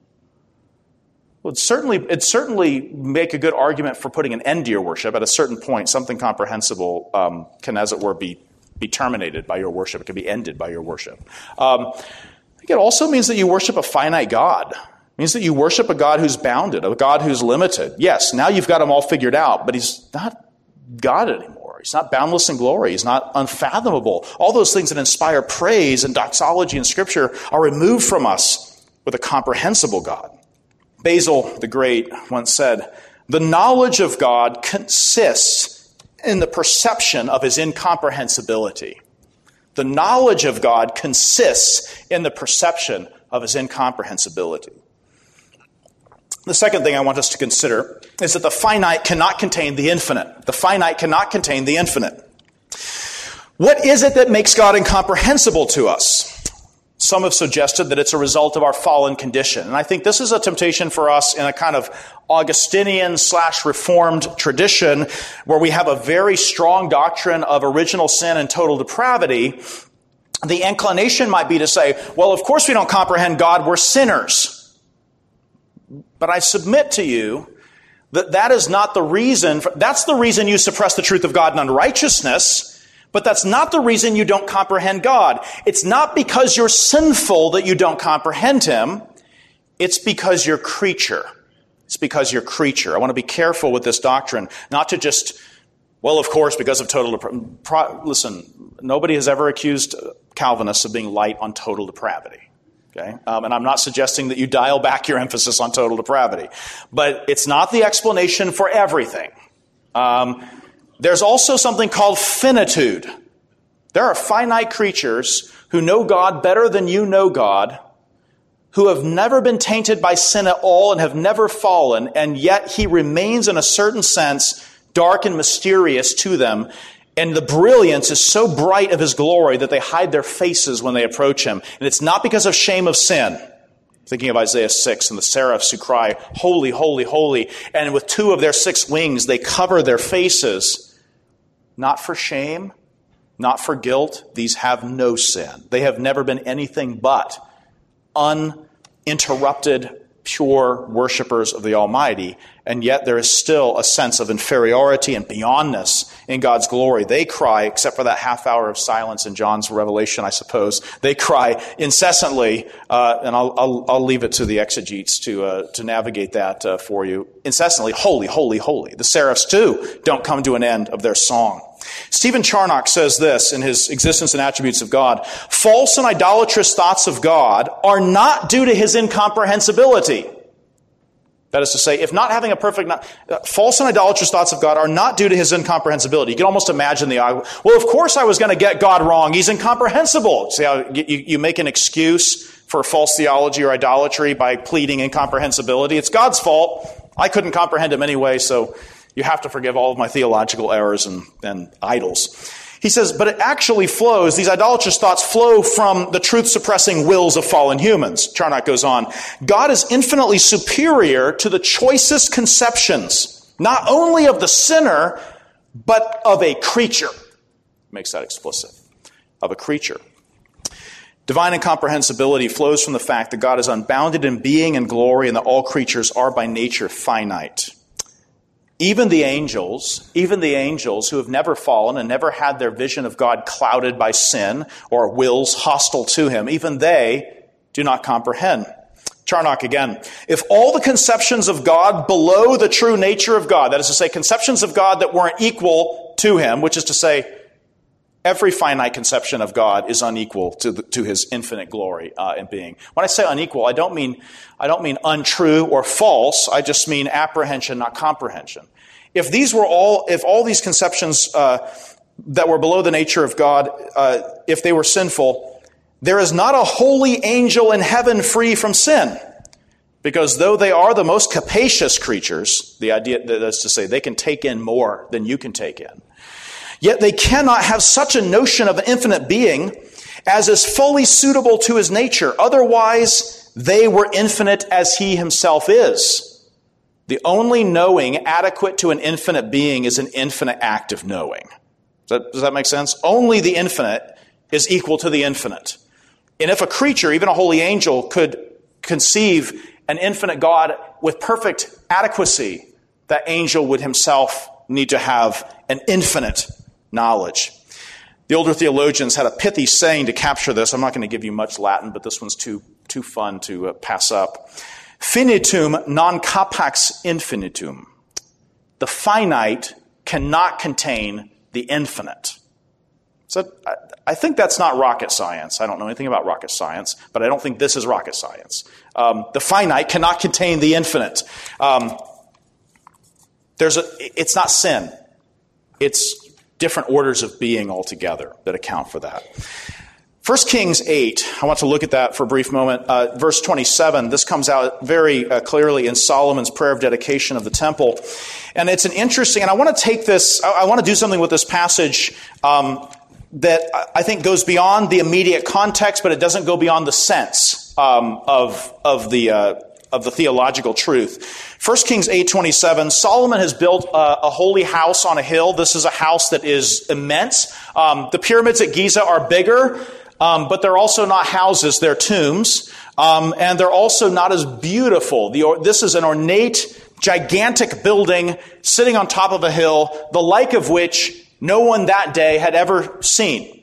S2: Well, it'd certainly, it'd certainly make a good argument for putting an end to your worship. At a certain point, something comprehensible um, can, as it were, be, be terminated by your worship. It can be ended by your worship. Um, I think it also means that you worship a finite God. It means that you worship a God who's bounded, a God who's limited. Yes, now you've got him all figured out, but he's not God anymore. He's not boundless in glory. He's not unfathomable. All those things that inspire praise and doxology in Scripture are removed from us with a comprehensible God. Basil the Great once said, "The knowledge of God consists in the perception of his incomprehensibility." The knowledge of God consists in the perception of his incomprehensibility. The second thing I want us to consider is that the finite cannot contain the infinite. The finite cannot contain the infinite. What is it that makes God incomprehensible to us? Some have suggested that it's a result of our fallen condition. And I think this is a temptation for us in a kind of Augustinian slash Reformed tradition where we have a very strong doctrine of original sin and total depravity. The inclination might be to say, well, of course we don't comprehend God, we're sinners. But I submit to you that that is not the reason. For, that's the reason you suppress the truth of God in unrighteousness, but that's not the reason you don't comprehend God. It's not because you're sinful that you don't comprehend him. It's because you're creature. It's because you're creature. I want to be careful with this doctrine, not to just, well, of course, because of total depravity. Listen, nobody has ever accused Calvinists of being light on total depravity. Okay? Um, and I'm not suggesting that you dial back your emphasis on total depravity. But it's not the explanation for everything. Um, there's also something called finitude. There are finite creatures who know God better than you know God, who have never been tainted by sin at all and have never fallen, and yet he remains in a certain sense dark and mysterious to them. And the brilliance is so bright of his glory that they hide their faces when they approach him. And it's not because of shame of sin. Thinking of Isaiah six and the seraphs who cry, holy, holy, holy. And with two of their six wings, they cover their faces. Not for shame, not for guilt. These have no sin. They have never been anything but uninterrupted, pure worshipers of the Almighty. and yet there is still a sense of inferiority and beyondness in God's glory. They cry, except for that half hour of silence in John's Revelation, I suppose, they cry incessantly, uh, and I'll, I'll, I'll leave it to the exegetes to uh, to navigate that uh, for you, incessantly, holy, holy, holy. The seraphs, too, don't come to an end of their song. Stephen Charnock says this in his Existence and Attributes of God: false and idolatrous thoughts of God are not due to his incomprehensibility. That is to say, if not having a perfect, uh, false and idolatrous thoughts of God are not due to his incomprehensibility. You can almost imagine the, well, of course I was going to get God wrong. He's incomprehensible. See how you, you make an excuse for false theology or idolatry by pleading incomprehensibility. It's God's fault. I couldn't comprehend him anyway, so you have to forgive all of my theological errors and, and idols. He says, but it actually flows, these idolatrous thoughts flow from the truth-suppressing wills of fallen humans. Charnock goes on, God is infinitely superior to the choicest conceptions, not only of the sinner, but of a creature. Makes that explicit. Of a creature. Divine incomprehensibility flows from the fact that God is unbounded in being and glory and that all creatures are by nature finite. Even the angels, even the angels who have never fallen and never had their vision of God clouded by sin or wills hostile to him, even they do not comprehend. Charnock again. If all the conceptions of God below the true nature of God, that is to say, conceptions of God that weren't equal to him, which is to say, every finite conception of God is unequal to the, to his infinite glory uh, and being. When I say unequal, I don't mean I don't mean untrue or false. I just mean apprehension, not comprehension. If these were all, if all these conceptions uh, that were below the nature of God, uh, if they were sinful, there is not a holy angel in heaven free from sin. Because though they are the most capacious creatures, the idea that is to say they can take in more than you can take in, yet they cannot have such a notion of an infinite being as is fully suitable to his nature. Otherwise, they were infinite as he himself is. The only knowing adequate to an infinite being is an infinite act of knowing. Does that, does that make sense? Only the infinite is equal to the infinite. And if a creature, even a holy angel, could conceive an infinite God with perfect adequacy, that angel would himself need to have an infinite knowledge. The older theologians had a pithy saying to capture this. I'm not going to give you much Latin, but this one's too too fun to uh, pass up. Finitum non capax infinitum. The finite cannot contain the infinite. So I, I think that's not rocket science. I don't know anything about rocket science, but I don't think this is rocket science. Um, the finite cannot contain the infinite. Um, there's a. It's not sin. It's different orders of being altogether that account for that. First Kings eight, I want to look at that for a brief moment. Uh, verse twenty-seven, this comes out very uh, clearly in Solomon's prayer of dedication of the temple. And it's an interesting, and I want to take this, I, I want to do something with this passage um, that I think goes beyond the immediate context, but it doesn't go beyond the sense um, of, of the uh, of the theological truth. First Kings eight twenty-seven, Solomon has built a, a holy house on a hill. This is a house that is immense. Um, the pyramids at Giza are bigger, um, but they're also not houses, they're tombs. Um, and they're also not as beautiful. The, this is an ornate, gigantic building sitting on top of a hill, the like of which no one that day had ever seen.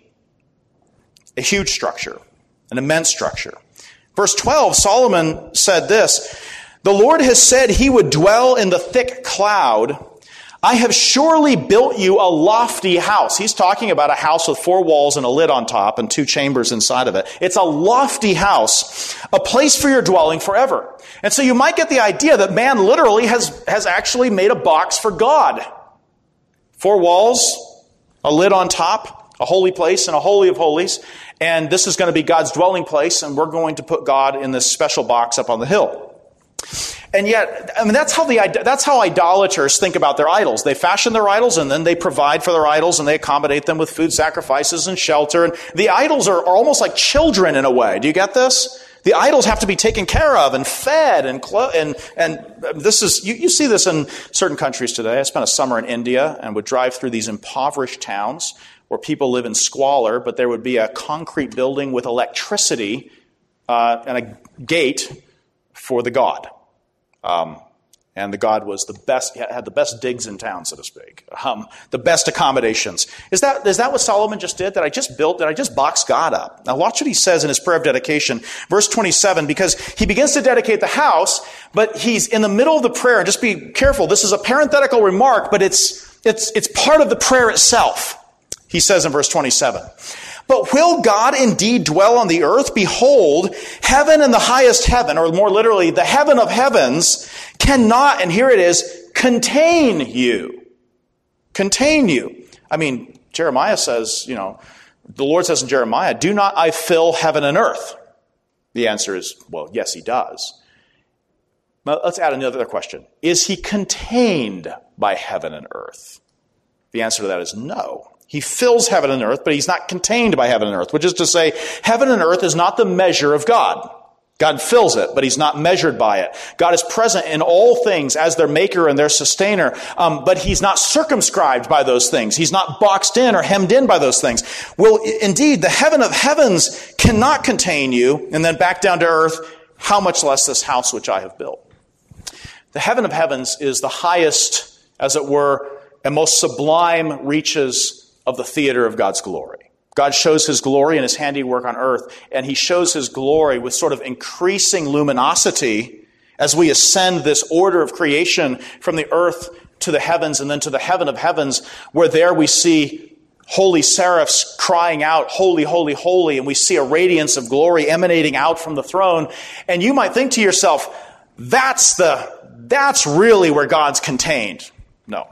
S2: A huge structure, an immense structure. Verse twelve, Solomon said this, "The Lord has said he would dwell in the thick cloud. I have surely built you a lofty house." He's talking about a house with four walls and a lid on top and two chambers inside of it. It's a lofty house, a place for your dwelling forever. And so you might get the idea that man literally has, has actually made a box for God. Four walls, a lid on top, a holy place and a holy of holies. And this is going to be God's dwelling place, and we're going to put God in this special box up on the hill. And yet, I mean, that's how the that's how idolaters think about their idols. They fashion their idols, and then they provide for their idols, and they accommodate them with food sacrifices and shelter. And the idols are, are almost like children in a way. Do you get this? The idols have to be taken care of and fed and clo- and and this is you, you see this in certain countries today. I spent a summer in India and would drive through these impoverished towns where people live in squalor, but there would be a concrete building with electricity uh, and a gate for the god. Um, And the God was the best, had the best digs in town, so to speak, um, the best accommodations. Is that, is that what Solomon just did? That I just built, that I just boxed God up? Now watch what he says in his prayer of dedication, verse twenty-seven, because he begins to dedicate the house, but he's in the middle of the prayer, and just be careful, this is a parenthetical remark, but it's, it's, it's part of the prayer itself. He says in verse twenty-seven, "But will God indeed dwell on the earth? Behold, heaven and the highest heaven," or more literally, the heaven of heavens, "cannot," and here it is, "contain you." Contain you. I mean, Jeremiah says, you know, the Lord says in Jeremiah, "Do not I fill heaven and earth?" The answer is, well, yes, he does. Now, let's add another question. Is he contained by heaven and earth? The answer to that is no. He fills heaven and earth, but he's not contained by heaven and earth, which is to say, heaven and earth is not the measure of God. God fills it, but he's not measured by it. God is present in all things as their maker and their sustainer, um, but he's not circumscribed by those things. He's not boxed in or hemmed in by those things. Well, indeed, the heaven of heavens cannot contain you, and then back down to earth, how much less this house which I have built. The heaven of heavens is the highest, as it were, and most sublime reaches of the theater of God's glory. God shows his glory in his handiwork on earth, and he shows his glory with sort of increasing luminosity as we ascend this order of creation from the earth to the heavens and then to the heaven of heavens, where there we see holy seraphs crying out, "Holy, holy, holy," and we see a radiance of glory emanating out from the throne. And you might think to yourself, that's the, that's really where God's contained. No.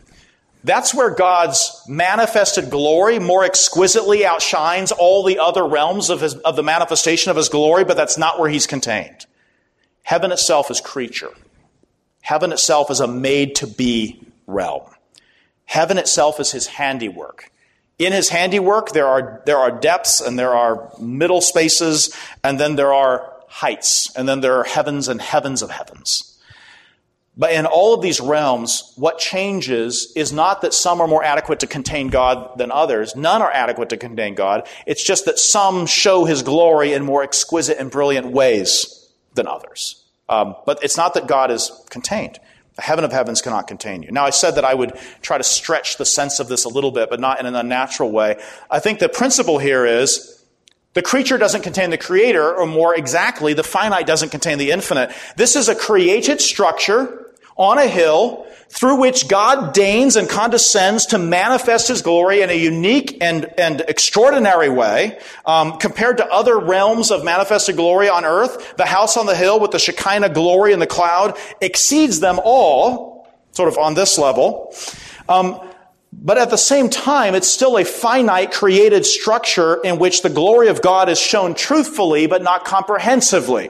S2: That's where God's manifested glory more exquisitely outshines all the other realms of, his, of the manifestation of his glory, but that's not where he's contained. Heaven itself is creature. Heaven itself is a made-to-be realm. Heaven itself is his handiwork. In his handiwork, there are, there are depths, and there are middle spaces, and then there are heights, and then there are heavens and heavens of heavens. But in all of these realms, what changes is not that some are more adequate to contain God than others. None are adequate to contain God. It's just that some show his glory in more exquisite and brilliant ways than others. Um, but it's not that God is contained. The heaven of heavens cannot contain you. Now, I said that I would try to stretch the sense of this a little bit, but not in an unnatural way. I think the principle here is the creature doesn't contain the creator, or more exactly, the finite doesn't contain the infinite. This is a created structure on a hill through which God deigns and condescends to manifest his glory in a unique and, and extraordinary way. Um, compared to other realms of manifested glory on earth, the house on the hill with the Shekinah glory in the cloud exceeds them all, sort of on this level. Um, but at the same time, it's still a finite created structure in which the glory of God is shown truthfully, but not comprehensively.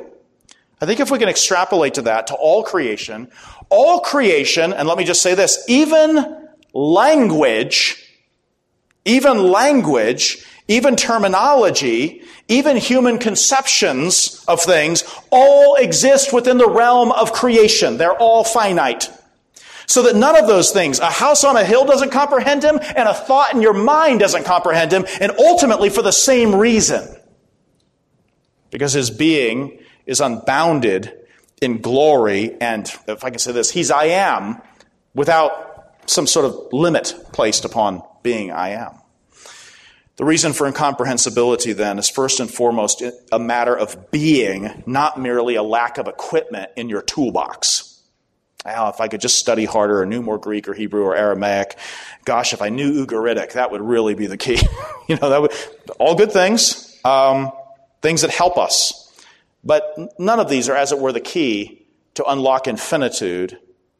S2: I think if we can extrapolate to that, to all creation, all creation, and let me just say this, even language, even language, even terminology, even human conceptions of things, all exist within the realm of creation. They're all finite. So that none of those things, a house on a hill doesn't comprehend him, and a thought in your mind doesn't comprehend him, and ultimately for the same reason. Because his being is unbounded in glory, and if I can say this, he's I am without some sort of limit placed upon being I am. The reason for incomprehensibility then is first and foremost a matter of being, not merely a lack of equipment in your toolbox. Well, if I could just study harder or knew more Greek or Hebrew or Aramaic, gosh, if I knew Ugaritic, that would really be the key. you know, that would all good things, um, things that help us. But none of these are, as it were, the key to unlock infinitude.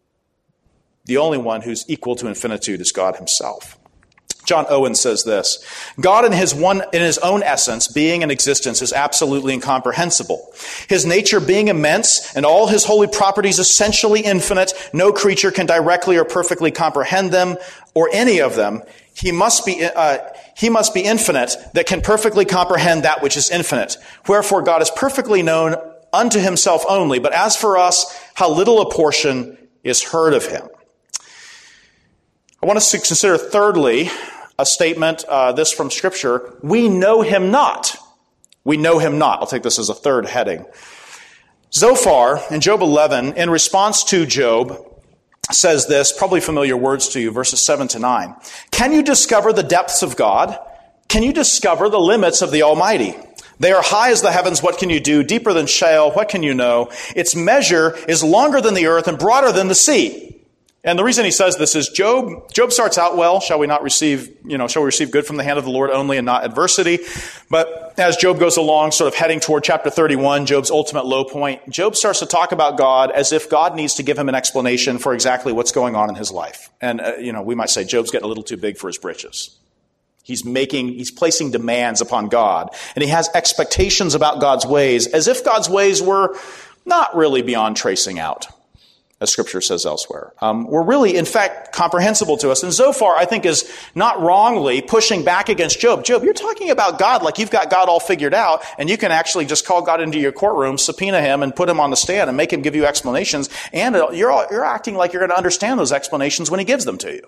S2: The only one who's equal to infinitude is God himself. John Owen says this, God in his one, in his own essence, being and existence, is absolutely incomprehensible. His nature being immense and all his holy properties essentially infinite, no creature can directly or perfectly comprehend them or any of them. He must be, uh, he must be infinite that can perfectly comprehend that which is infinite. Wherefore God is perfectly known unto himself only. But as for us, how little a portion is heard of him. I want us to consider thirdly, a statement, uh, this from Scripture, we know him not. We know him not. I'll take this as a third heading. Zophar, in Job eleven, in response to Job, says this, probably familiar words to you, verses seven to nine. Can you discover the depths of God? Can you discover the limits of the Almighty? They are high as the heavens, what can you do? Deeper than Sheol, what can you know? Its measure is longer than the earth and broader than the sea. And the reason he says this is Job, Job starts out well. Shall we not receive, you know, shall we receive good from the hand of the Lord only and not adversity? But as Job goes along, sort of heading toward chapter thirty-one, Job's ultimate low point, Job starts to talk about God as if God needs to give him an explanation for exactly what's going on in his life. And, uh, you know, we might say Job's getting a little too big for his britches. He's making, he's placing demands upon God. And he has expectations about God's ways as if God's ways were not really beyond tracing out, as Scripture says elsewhere. Um, were really, in fact, comprehensible to us. And Zophar, I think, is not wrongly pushing back against Job. Job, you're talking about God like you've got God all figured out, and you can actually just call God into your courtroom, subpoena him, and put him on the stand and make him give you explanations. And you're, you're acting like you're going to understand those explanations when he gives them to you.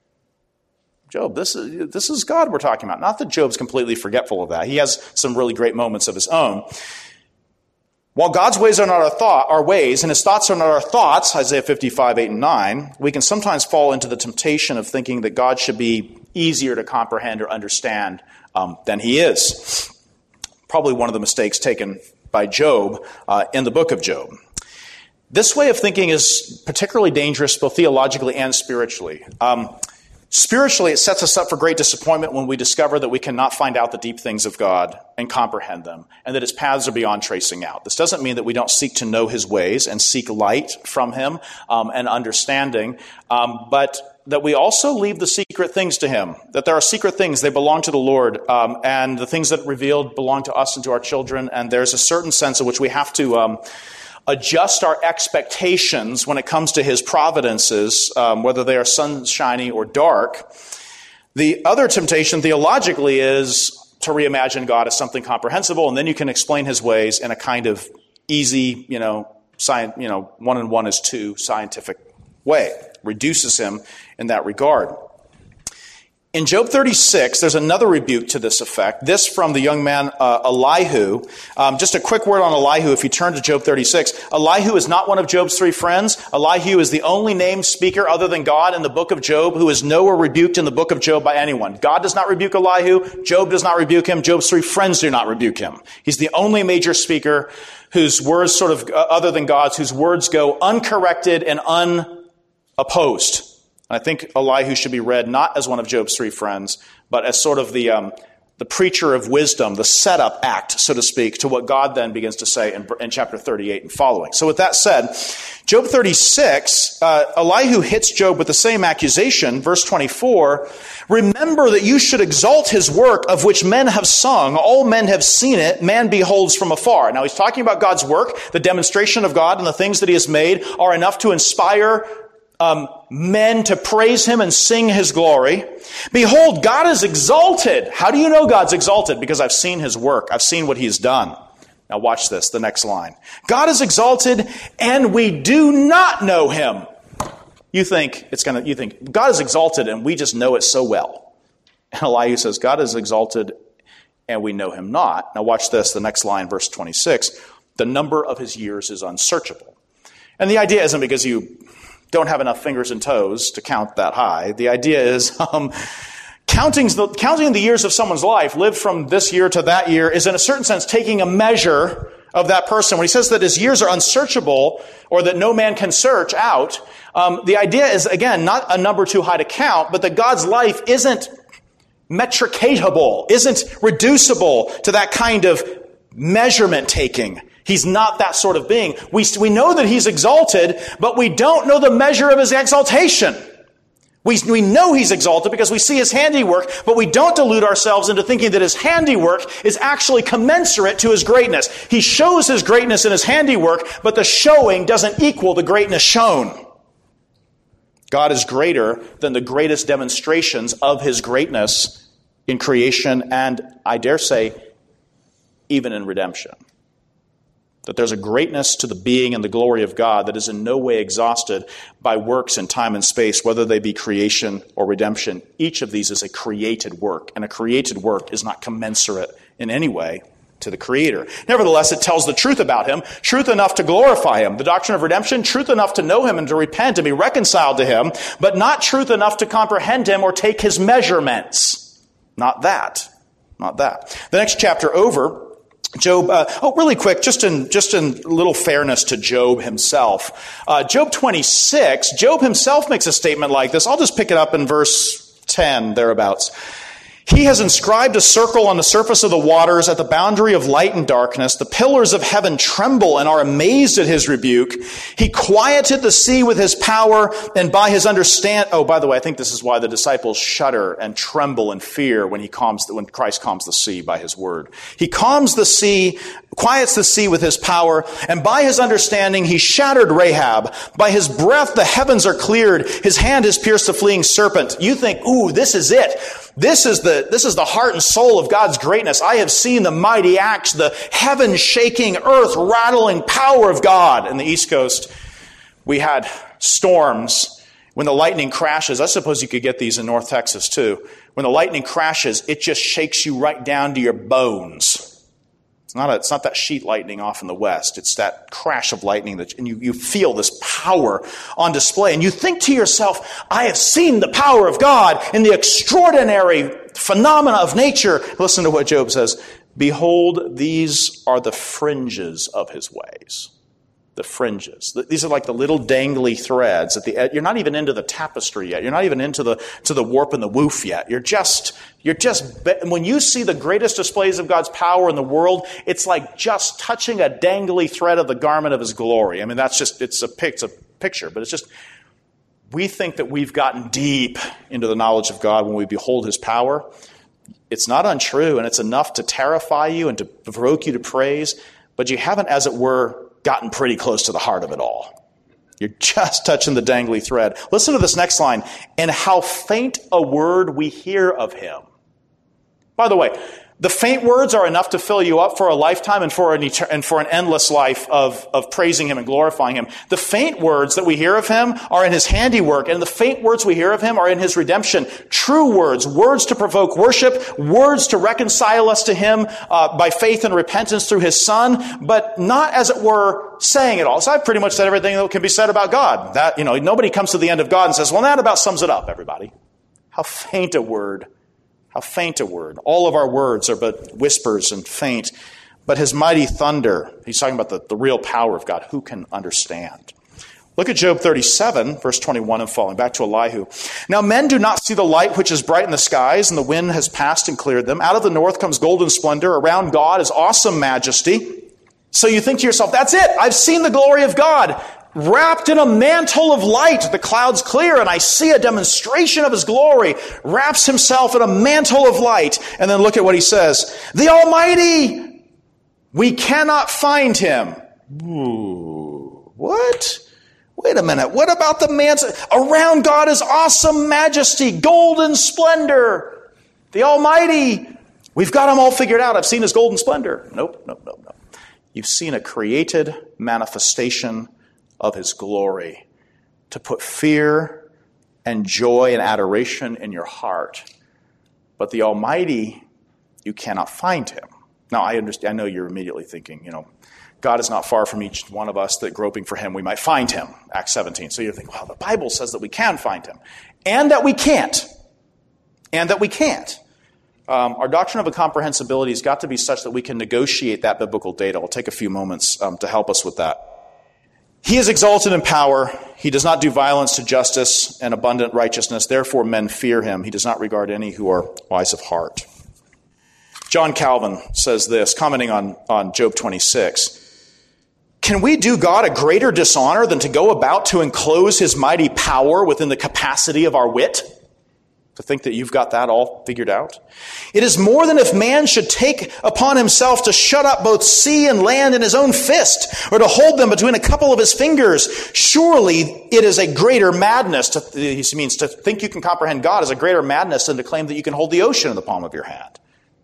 S2: Job, this is, this is God we're talking about. Not that Job's completely forgetful of that. He has some really great moments of his own. While God's ways are not our thought, our ways, and his thoughts are not our thoughts, Isaiah fifty-five, eight and nine, we can sometimes fall into the temptation of thinking that God should be easier to comprehend or understand um, than he is. Probably one of the mistakes taken by Job uh, in the book of Job. This way of thinking is particularly dangerous both theologically and spiritually. Um, Spiritually, it sets us up for great disappointment when we discover that we cannot find out the deep things of God and comprehend them, and that his paths are beyond tracing out. This doesn't mean that we don't seek to know his ways and seek light from him um, and understanding, um, but that we also leave the secret things to him, that there are secret things, they belong to the Lord, um, and the things that revealed belong to us and to our children, and there's a certain sense in which we have to um, adjust our expectations when it comes to his providences, um, whether they are sunshiny or dark. The other temptation theologically is to reimagine God as something comprehensible, and then you can explain his ways in a kind of easy, you know, science, you know, one and one is two scientific way. Reduces him in that regard. In Job thirty-six, there's another rebuke to this effect. This from the young man uh, Elihu. Um, just a quick word on Elihu. If you turn to Job thirty-six, Elihu is not one of Job's three friends. Elihu is the only named speaker other than God in the book of Job who is nowhere rebuked in the book of Job by anyone. God does not rebuke Elihu. Job does not rebuke him. Job's three friends do not rebuke him. He's the only major speaker whose words sort of, uh, other than God's, whose words go uncorrected and unopposed. I think Elihu should be read not as one of Job's three friends, but as sort of the um, the preacher of wisdom, the setup act, so to speak, to what God then begins to say in, in chapter thirty-eight and following. So with that said, Job thirty-six, uh, Elihu hits Job with the same accusation, verse twenty-four, remember that you should exalt his work of which men have sung, all men have seen it, man beholds from afar. Now he's talking about God's work, the demonstration of God and the things that he has made are enough to inspire Um, men to praise him and sing his glory. Behold, God is exalted. How do you know God's exalted? Because I've seen his work. I've seen what he's done. Now watch this, the next line. God is exalted and we do not know him. You think it's gonna, you think God is exalted and we just know it so well. And Elihu says, God is exalted and we know him not. Now watch this, the next line, verse twenty-six. The number of his years is unsearchable. And the idea isn't because you don't have enough fingers and toes to count that high. The idea is um, counting, the, counting the years of someone's life, lived from this year to that year, is in a certain sense taking a measure of that person. When he says that his years are unsearchable, or that no man can search out, um, the idea is, again, not a number too high to count, but that God's life isn't metricatable, isn't reducible to that kind of measurement taking. He's not that sort of being. We, we know that he's exalted, but we don't know the measure of his exaltation. We, we know he's exalted because we see his handiwork, but we don't delude ourselves into thinking that his handiwork is actually commensurate to his greatness. He shows his greatness in his handiwork, but the showing doesn't equal the greatness shown. God is greater than the greatest demonstrations of his greatness in creation and, I dare say, even in redemption. That there's a greatness to the being and the glory of God that is in no way exhausted by works in time and space, whether they be creation or redemption. Each of these is a created work, and a created work is not commensurate in any way to the Creator. Nevertheless, it tells the truth about him, truth enough to glorify him. The doctrine of redemption, truth enough to know him and to repent and be reconciled to him, but not truth enough to comprehend him or take his measurements. Not that. Not that. The next chapter over, Job, uh, oh, really quick, just in, just in little fairness to Job himself. Uh, Job twenty-six, Job himself makes a statement like this. I'll just pick it up in verse ten, thereabouts. He has inscribed a circle on the surface of the waters at the boundary of light and darkness. The pillars of heaven tremble and are amazed at his rebuke. He quieted the sea with his power, and by his understand. Oh, by the way, I think this is why the disciples shudder and tremble in fear when he calms, when Christ calms the sea by his word. He calms the sea, quiets the sea with his power, and by his understanding he shattered Rahab. By his breath the heavens are cleared. His hand has pierced a fleeing serpent. You think, ooh, this is it. This is the this is the heart and soul of God's greatness. I have seen the mighty acts, the heaven-shaking, earth-rattling power of God. In the East Coast, we had storms. When the lightning crashes, I suppose you could get these in North Texas too. When the lightning crashes, it just shakes you right down to your bones. It's not, a, it's not that sheet lightning off in the west. It's that crash of lightning, that, and you, you feel this power on display. And you think to yourself, I have seen the power of God in the extraordinary phenomena of nature. Listen to what Job says. Behold, these are the fringes of his ways. The fringes. These are like the little dangly threads at the edge. You're not even into the tapestry yet. You're not even into the to the warp and the woof yet. You're just you're just when you see the greatest displays of God's power in the world, it's like just touching a dangly thread of the garment of his glory. I mean, that's just it's a it's a picture, but it's just we think that we've gotten deep into the knowledge of God when we behold his power. It's not untrue, and it's enough to terrify you and to provoke you to praise, but you haven't, as it were, gotten pretty close to the heart of it all. You're just touching the dangly thread. Listen to this next line. And how faint a word we hear of him. By the way, the faint words are enough to fill you up for a lifetime and for an etern- and for an endless life of, of praising him and glorifying him. The faint words that we hear of him are in his handiwork, and the faint words we hear of him are in his redemption. True words, words to provoke worship, words to reconcile us to him uh, by faith and repentance through his Son, but not, as it were, saying it all. So I've pretty much said everything that can be said about God. That, you know, nobody comes to the end of God and says, well, that about sums it up, everybody. How faint a word. How faint a word. All of our words are but whispers and faint. But his mighty thunder, he's talking about the, the real power of God. Who can understand? Look at Job thirty-seven, verse twenty-one and following. Back to Elihu. Now men do not see the light which is bright in the skies, and the wind has passed and cleared them. Out of the north comes golden splendor. Around God is awesome majesty. So you think to yourself, that's it. I've seen the glory of God. Wrapped in a mantle of light, the clouds clear, and I see a demonstration of his glory. Wraps himself in a mantle of light. And then look at what he says. The Almighty, we cannot find him. Ooh, what? Wait a minute. What about the mantle? Around God is awesome majesty, golden splendor. The Almighty, we've got him all figured out. I've seen his golden splendor. Nope, nope, nope, nope. You've seen a created manifestation of his glory to put fear and joy and adoration in your heart. But the Almighty, you cannot find him. Now, I understand. I know you're immediately thinking, you know, God is not far from each one of us, that groping for him we might find him. Acts seventeen. So you think, well, the Bible says that we can find him. And that we can't. And that we can't. Um, our doctrine of incomprehensibility has got to be such that we can negotiate that biblical data. I'll take a few moments um, to help us with that. He is exalted in power. He does not do violence to justice and abundant righteousness. Therefore, men fear him. He does not regard any who are wise of heart. John Calvin says this, commenting on, on Job twenty-six. Can we do God a greater dishonor than to go about to enclose his mighty power within the capacity of our wit? To think that you've got that all figured out? It is more than if man should take upon himself to shut up both sea and land in his own fist, or to hold them between a couple of his fingers. Surely it is a greater madness, to, he means to think you can comprehend God is a greater madness than to claim that you can hold the ocean in the palm of your hand.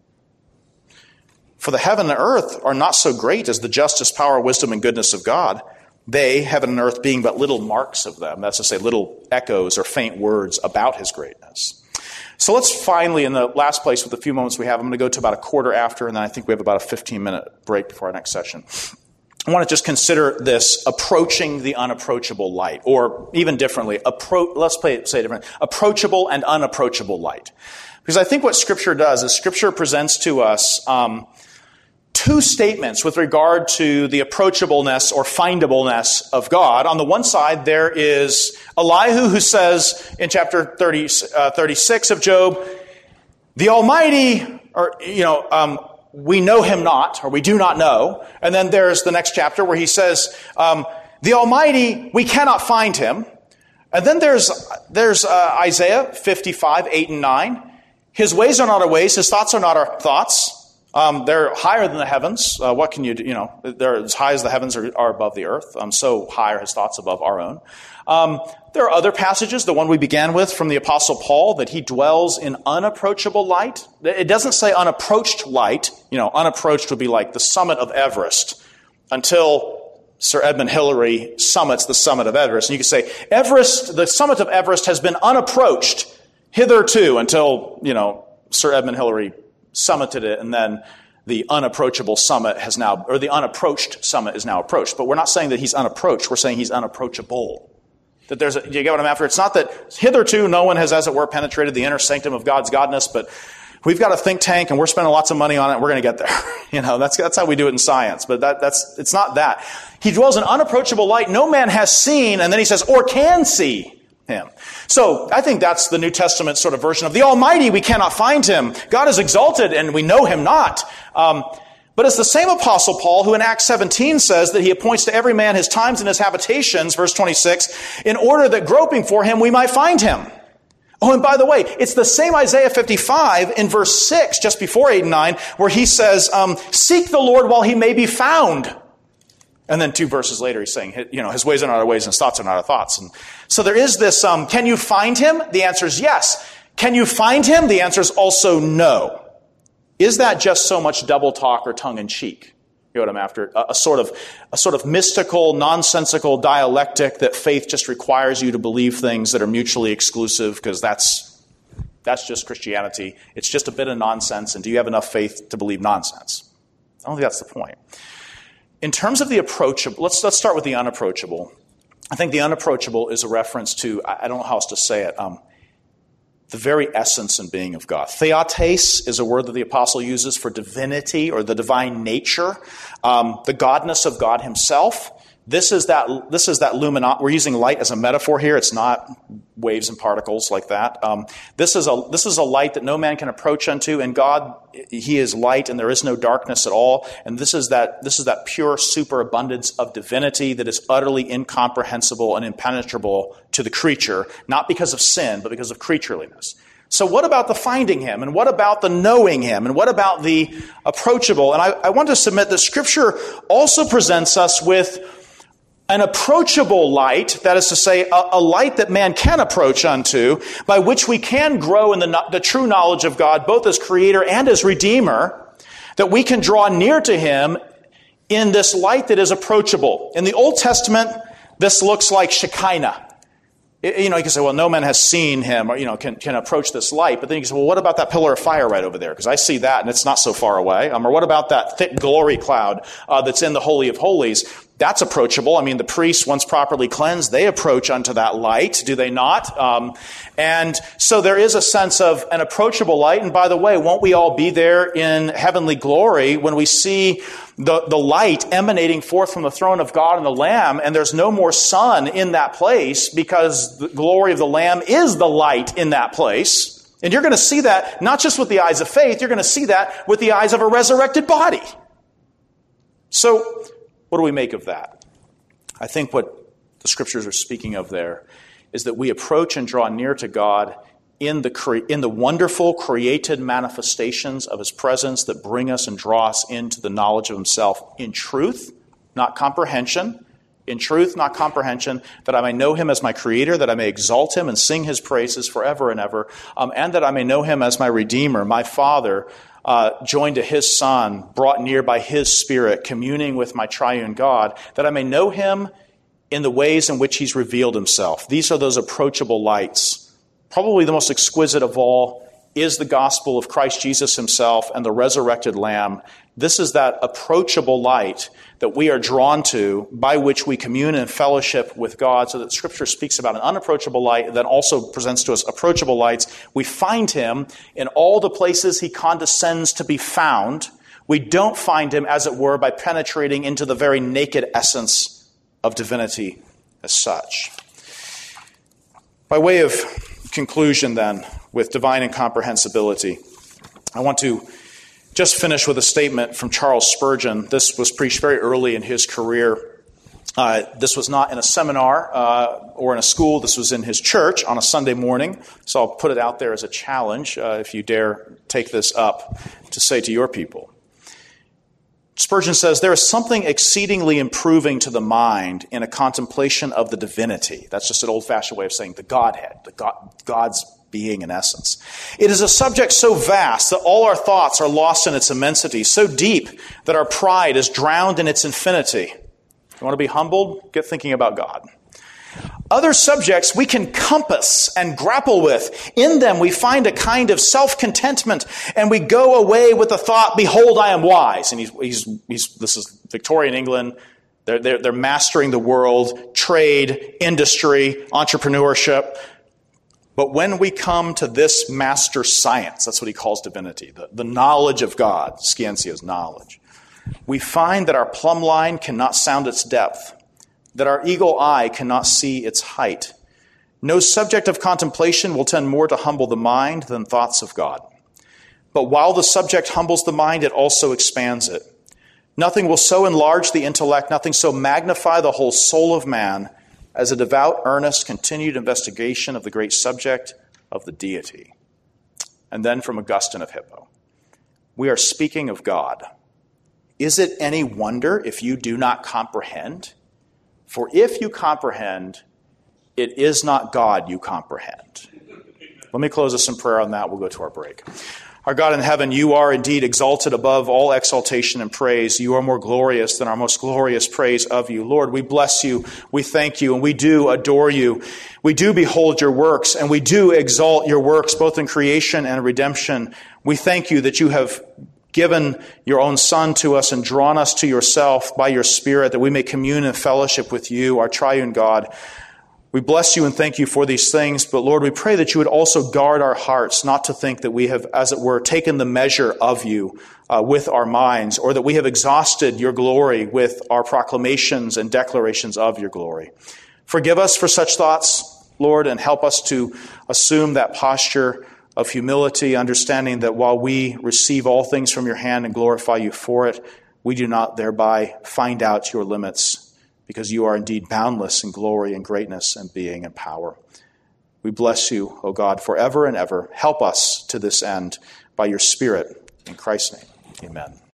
S2: For the heaven and earth are not so great as the justice, power, wisdom, and goodness of God. They, heaven and earth, being but little marks of them. That's to say, little echoes or faint words about his greatness. So let's finally, in the last place with the few moments we have, I'm going to go to about a quarter after, and then I think we have about a fifteen-minute break before our next session. I want to just consider this approaching the unapproachable light, or even differently, appro- let's play it, say it differently, approachable and unapproachable light. Because I think what Scripture does is Scripture presents to us um, two statements with regard to the approachableness or findableness of God. On the one side, there is Elihu who says in chapter thirty, uh, thirty-six of Job, the Almighty, or, you know, um, we know him not, or we do not know. And then there's the next chapter where he says, um, the Almighty, we cannot find him. And then there's, there's uh, Isaiah fifty-five, eight and nine. His ways are not our ways, his thoughts are not our thoughts. Um, they're higher than the heavens. Uh, what can you do? You know, they're as high as the heavens are, are above the earth. Um, so high are his thoughts above our own. Um, there are other passages, the one we began with from the Apostle Paul, that he dwells in unapproachable light. It doesn't say unapproached light. You know, unapproached would be like the summit of Everest until Sir Edmund Hillary summits the summit of Everest. And you can say, Everest, the summit of Everest has been unapproached hitherto until, you know, Sir Edmund Hillary summited it, and then the unapproachable summit has now, or the unapproached summit is now approached. But we're not saying that he's unapproached. We're saying he's unapproachable. That there's a, you get what I'm after? It's not that hitherto no one has, as it were, penetrated the inner sanctum of God's godness, but we've got a think tank and we're spending lots of money on it and we're going to get there. You know, that's, that's how we do it in science. But that, that's, it's not that. He dwells in unapproachable light no man has seen, and then he says, or can see him. So I think that's the New Testament sort of version of the Almighty. We cannot find him. God is exalted and we know him not. Um, but it's the same Apostle Paul who in Acts seventeen says that he appoints to every man his times and his habitations, verse twenty-six, in order that groping for him we might find him. Oh, and by the way, it's the same Isaiah fifty-five in verse six, just before eight and nine, where he says, um, seek the Lord while he may be found. And then two verses later, he's saying, you know, his ways are not our ways and his thoughts are not our thoughts. And so there is this, um, can you find him? The answer is yes. Can you find him? The answer is also no. Is that just so much double talk or tongue in cheek? You know what I'm after? A, a sort of, a sort of mystical, nonsensical dialectic that faith just requires you to believe things that are mutually exclusive, because that's, that's just Christianity. It's just a bit of nonsense. And do you have enough faith to believe nonsense? I don't think that's the point. In terms of the approachable, let's, let's start with the unapproachable. I think the unapproachable is a reference to, I don't know how else to say it, um, the very essence and being of God. Theotes is a word that the apostle uses for divinity or the divine nature, um, the godness of God himself. This is that, this is that luminosity. We're using light as a metaphor here. It's not waves and particles like that. Um, this is a, this is a light that no man can approach unto, and God, he is light and there is no darkness at all. And this is that, this is that pure superabundance of divinity that is utterly incomprehensible and impenetrable to the creature, not because of sin, but because of creatureliness. So what about the finding him? And what about the knowing him? And what about the approachable? And I, I want to submit that Scripture also presents us with an approachable light, that is to say, a, a light that man can approach unto, by which we can grow in the, the true knowledge of God, both as Creator and as Redeemer, that we can draw near to him in this light that is approachable. In the Old Testament, this looks like Shekinah. You know, you can say, well, no man has seen him, or, you know, can, can approach this light. But then you can say, well, what about that pillar of fire right over there? Because I see that, and it's not so far away. Um, or what about that thick glory cloud uh, that's in the Holy of Holies? That's approachable. I mean, the priests, once properly cleansed, they approach unto that light, do they not? Um, and so there is a sense of an approachable light. And by the way, won't we all be there in heavenly glory when we see the, the light emanating forth from the throne of God and the Lamb, and there's no more sun in that place because the glory of the Lamb is the light in that place. And you're going to see that not just with the eyes of faith, you're going to see that with the eyes of a resurrected body. So, what do we make of that? I think what the Scriptures are speaking of there is that we approach and draw near to God in the cre- in the wonderful created manifestations of his presence that bring us and draw us into the knowledge of himself in truth, not comprehension. In truth, not comprehension, that I may know him as my Creator, that I may exalt him and sing his praises forever and ever, um, and that I may know him as my Redeemer, my Father, uh, joined to his Son, brought near by his Spirit, communing with my triune God, that I may know him in the ways in which he's revealed himself. These are those approachable lights probably the most exquisite of all, is the gospel of Christ Jesus himself and the resurrected Lamb. This is that approachable light that we are drawn to, by which we commune in fellowship with God, so that Scripture speaks about an unapproachable light that also presents to us approachable lights. We find him in all the places he condescends to be found. We don't find him, as it were, by penetrating into the very naked essence of divinity as such. By way of conclusion, then, with divine incomprehensibility, I want to just finish with a statement from Charles Spurgeon. This was preached very early in his career. Uh, this was not in a seminar uh, or in a school. This was in his church on a Sunday morning. So I'll put it out there as a challenge, uh, if you dare take this up, to say to your people. Spurgeon says, there is something exceedingly improving to the mind in a contemplation of the divinity. That's just an old-fashioned way of saying the Godhead, the God, God's being in essence. It is a subject so vast that all our thoughts are lost in its immensity, so deep that our pride is drowned in its infinity. You want to be humbled? Get thinking about God. Other subjects we can compass and grapple with. In them we find a kind of self-contentment, and we go away with the thought, behold, I am wise. And he's, he's, he's this is Victorian England. They're, they're, they're mastering the world, trade, industry, entrepreneurship. But when we come to this master science, that's what he calls divinity, the, the knowledge of God, scientia's knowledge, we find that our plumb line cannot sound its depth, that our eagle eye cannot see its height. No subject of contemplation will tend more to humble the mind than thoughts of God. But while the subject humbles the mind, it also expands it. Nothing will so enlarge the intellect, nothing so magnify the whole soul of man as a devout, earnest, continued investigation of the great subject of the deity. And then from Augustine of Hippo, we are speaking of God. Is it any wonder if you do not comprehend? For if you comprehend, it is not God you comprehend. Let me close us in prayer on that. We'll go to our break. Our God in heaven, you are indeed exalted above all exaltation and praise. You are more glorious than our most glorious praise of you. Lord, we bless you, we thank you, and we do adore you. We do behold your works, and we do exalt your works, both in creation and redemption. We thank you that you have given your own Son to us and drawn us to yourself by your Spirit, that we may commune in fellowship with you, our triune God. We bless you and thank you for these things, but Lord, we pray that you would also guard our hearts, not to think that we have, as it were, taken the measure of you uh, with our minds, or that we have exhausted your glory with our proclamations and declarations of your glory. Forgive us for such thoughts, Lord, and help us to assume that posture of humility, understanding that while we receive all things from your hand and glorify you for it, we do not thereby find out your limits, because you are indeed boundless in glory and greatness and being and power. We bless you, O God, forever and ever. Help us to this end by your Spirit. In Christ's name, amen.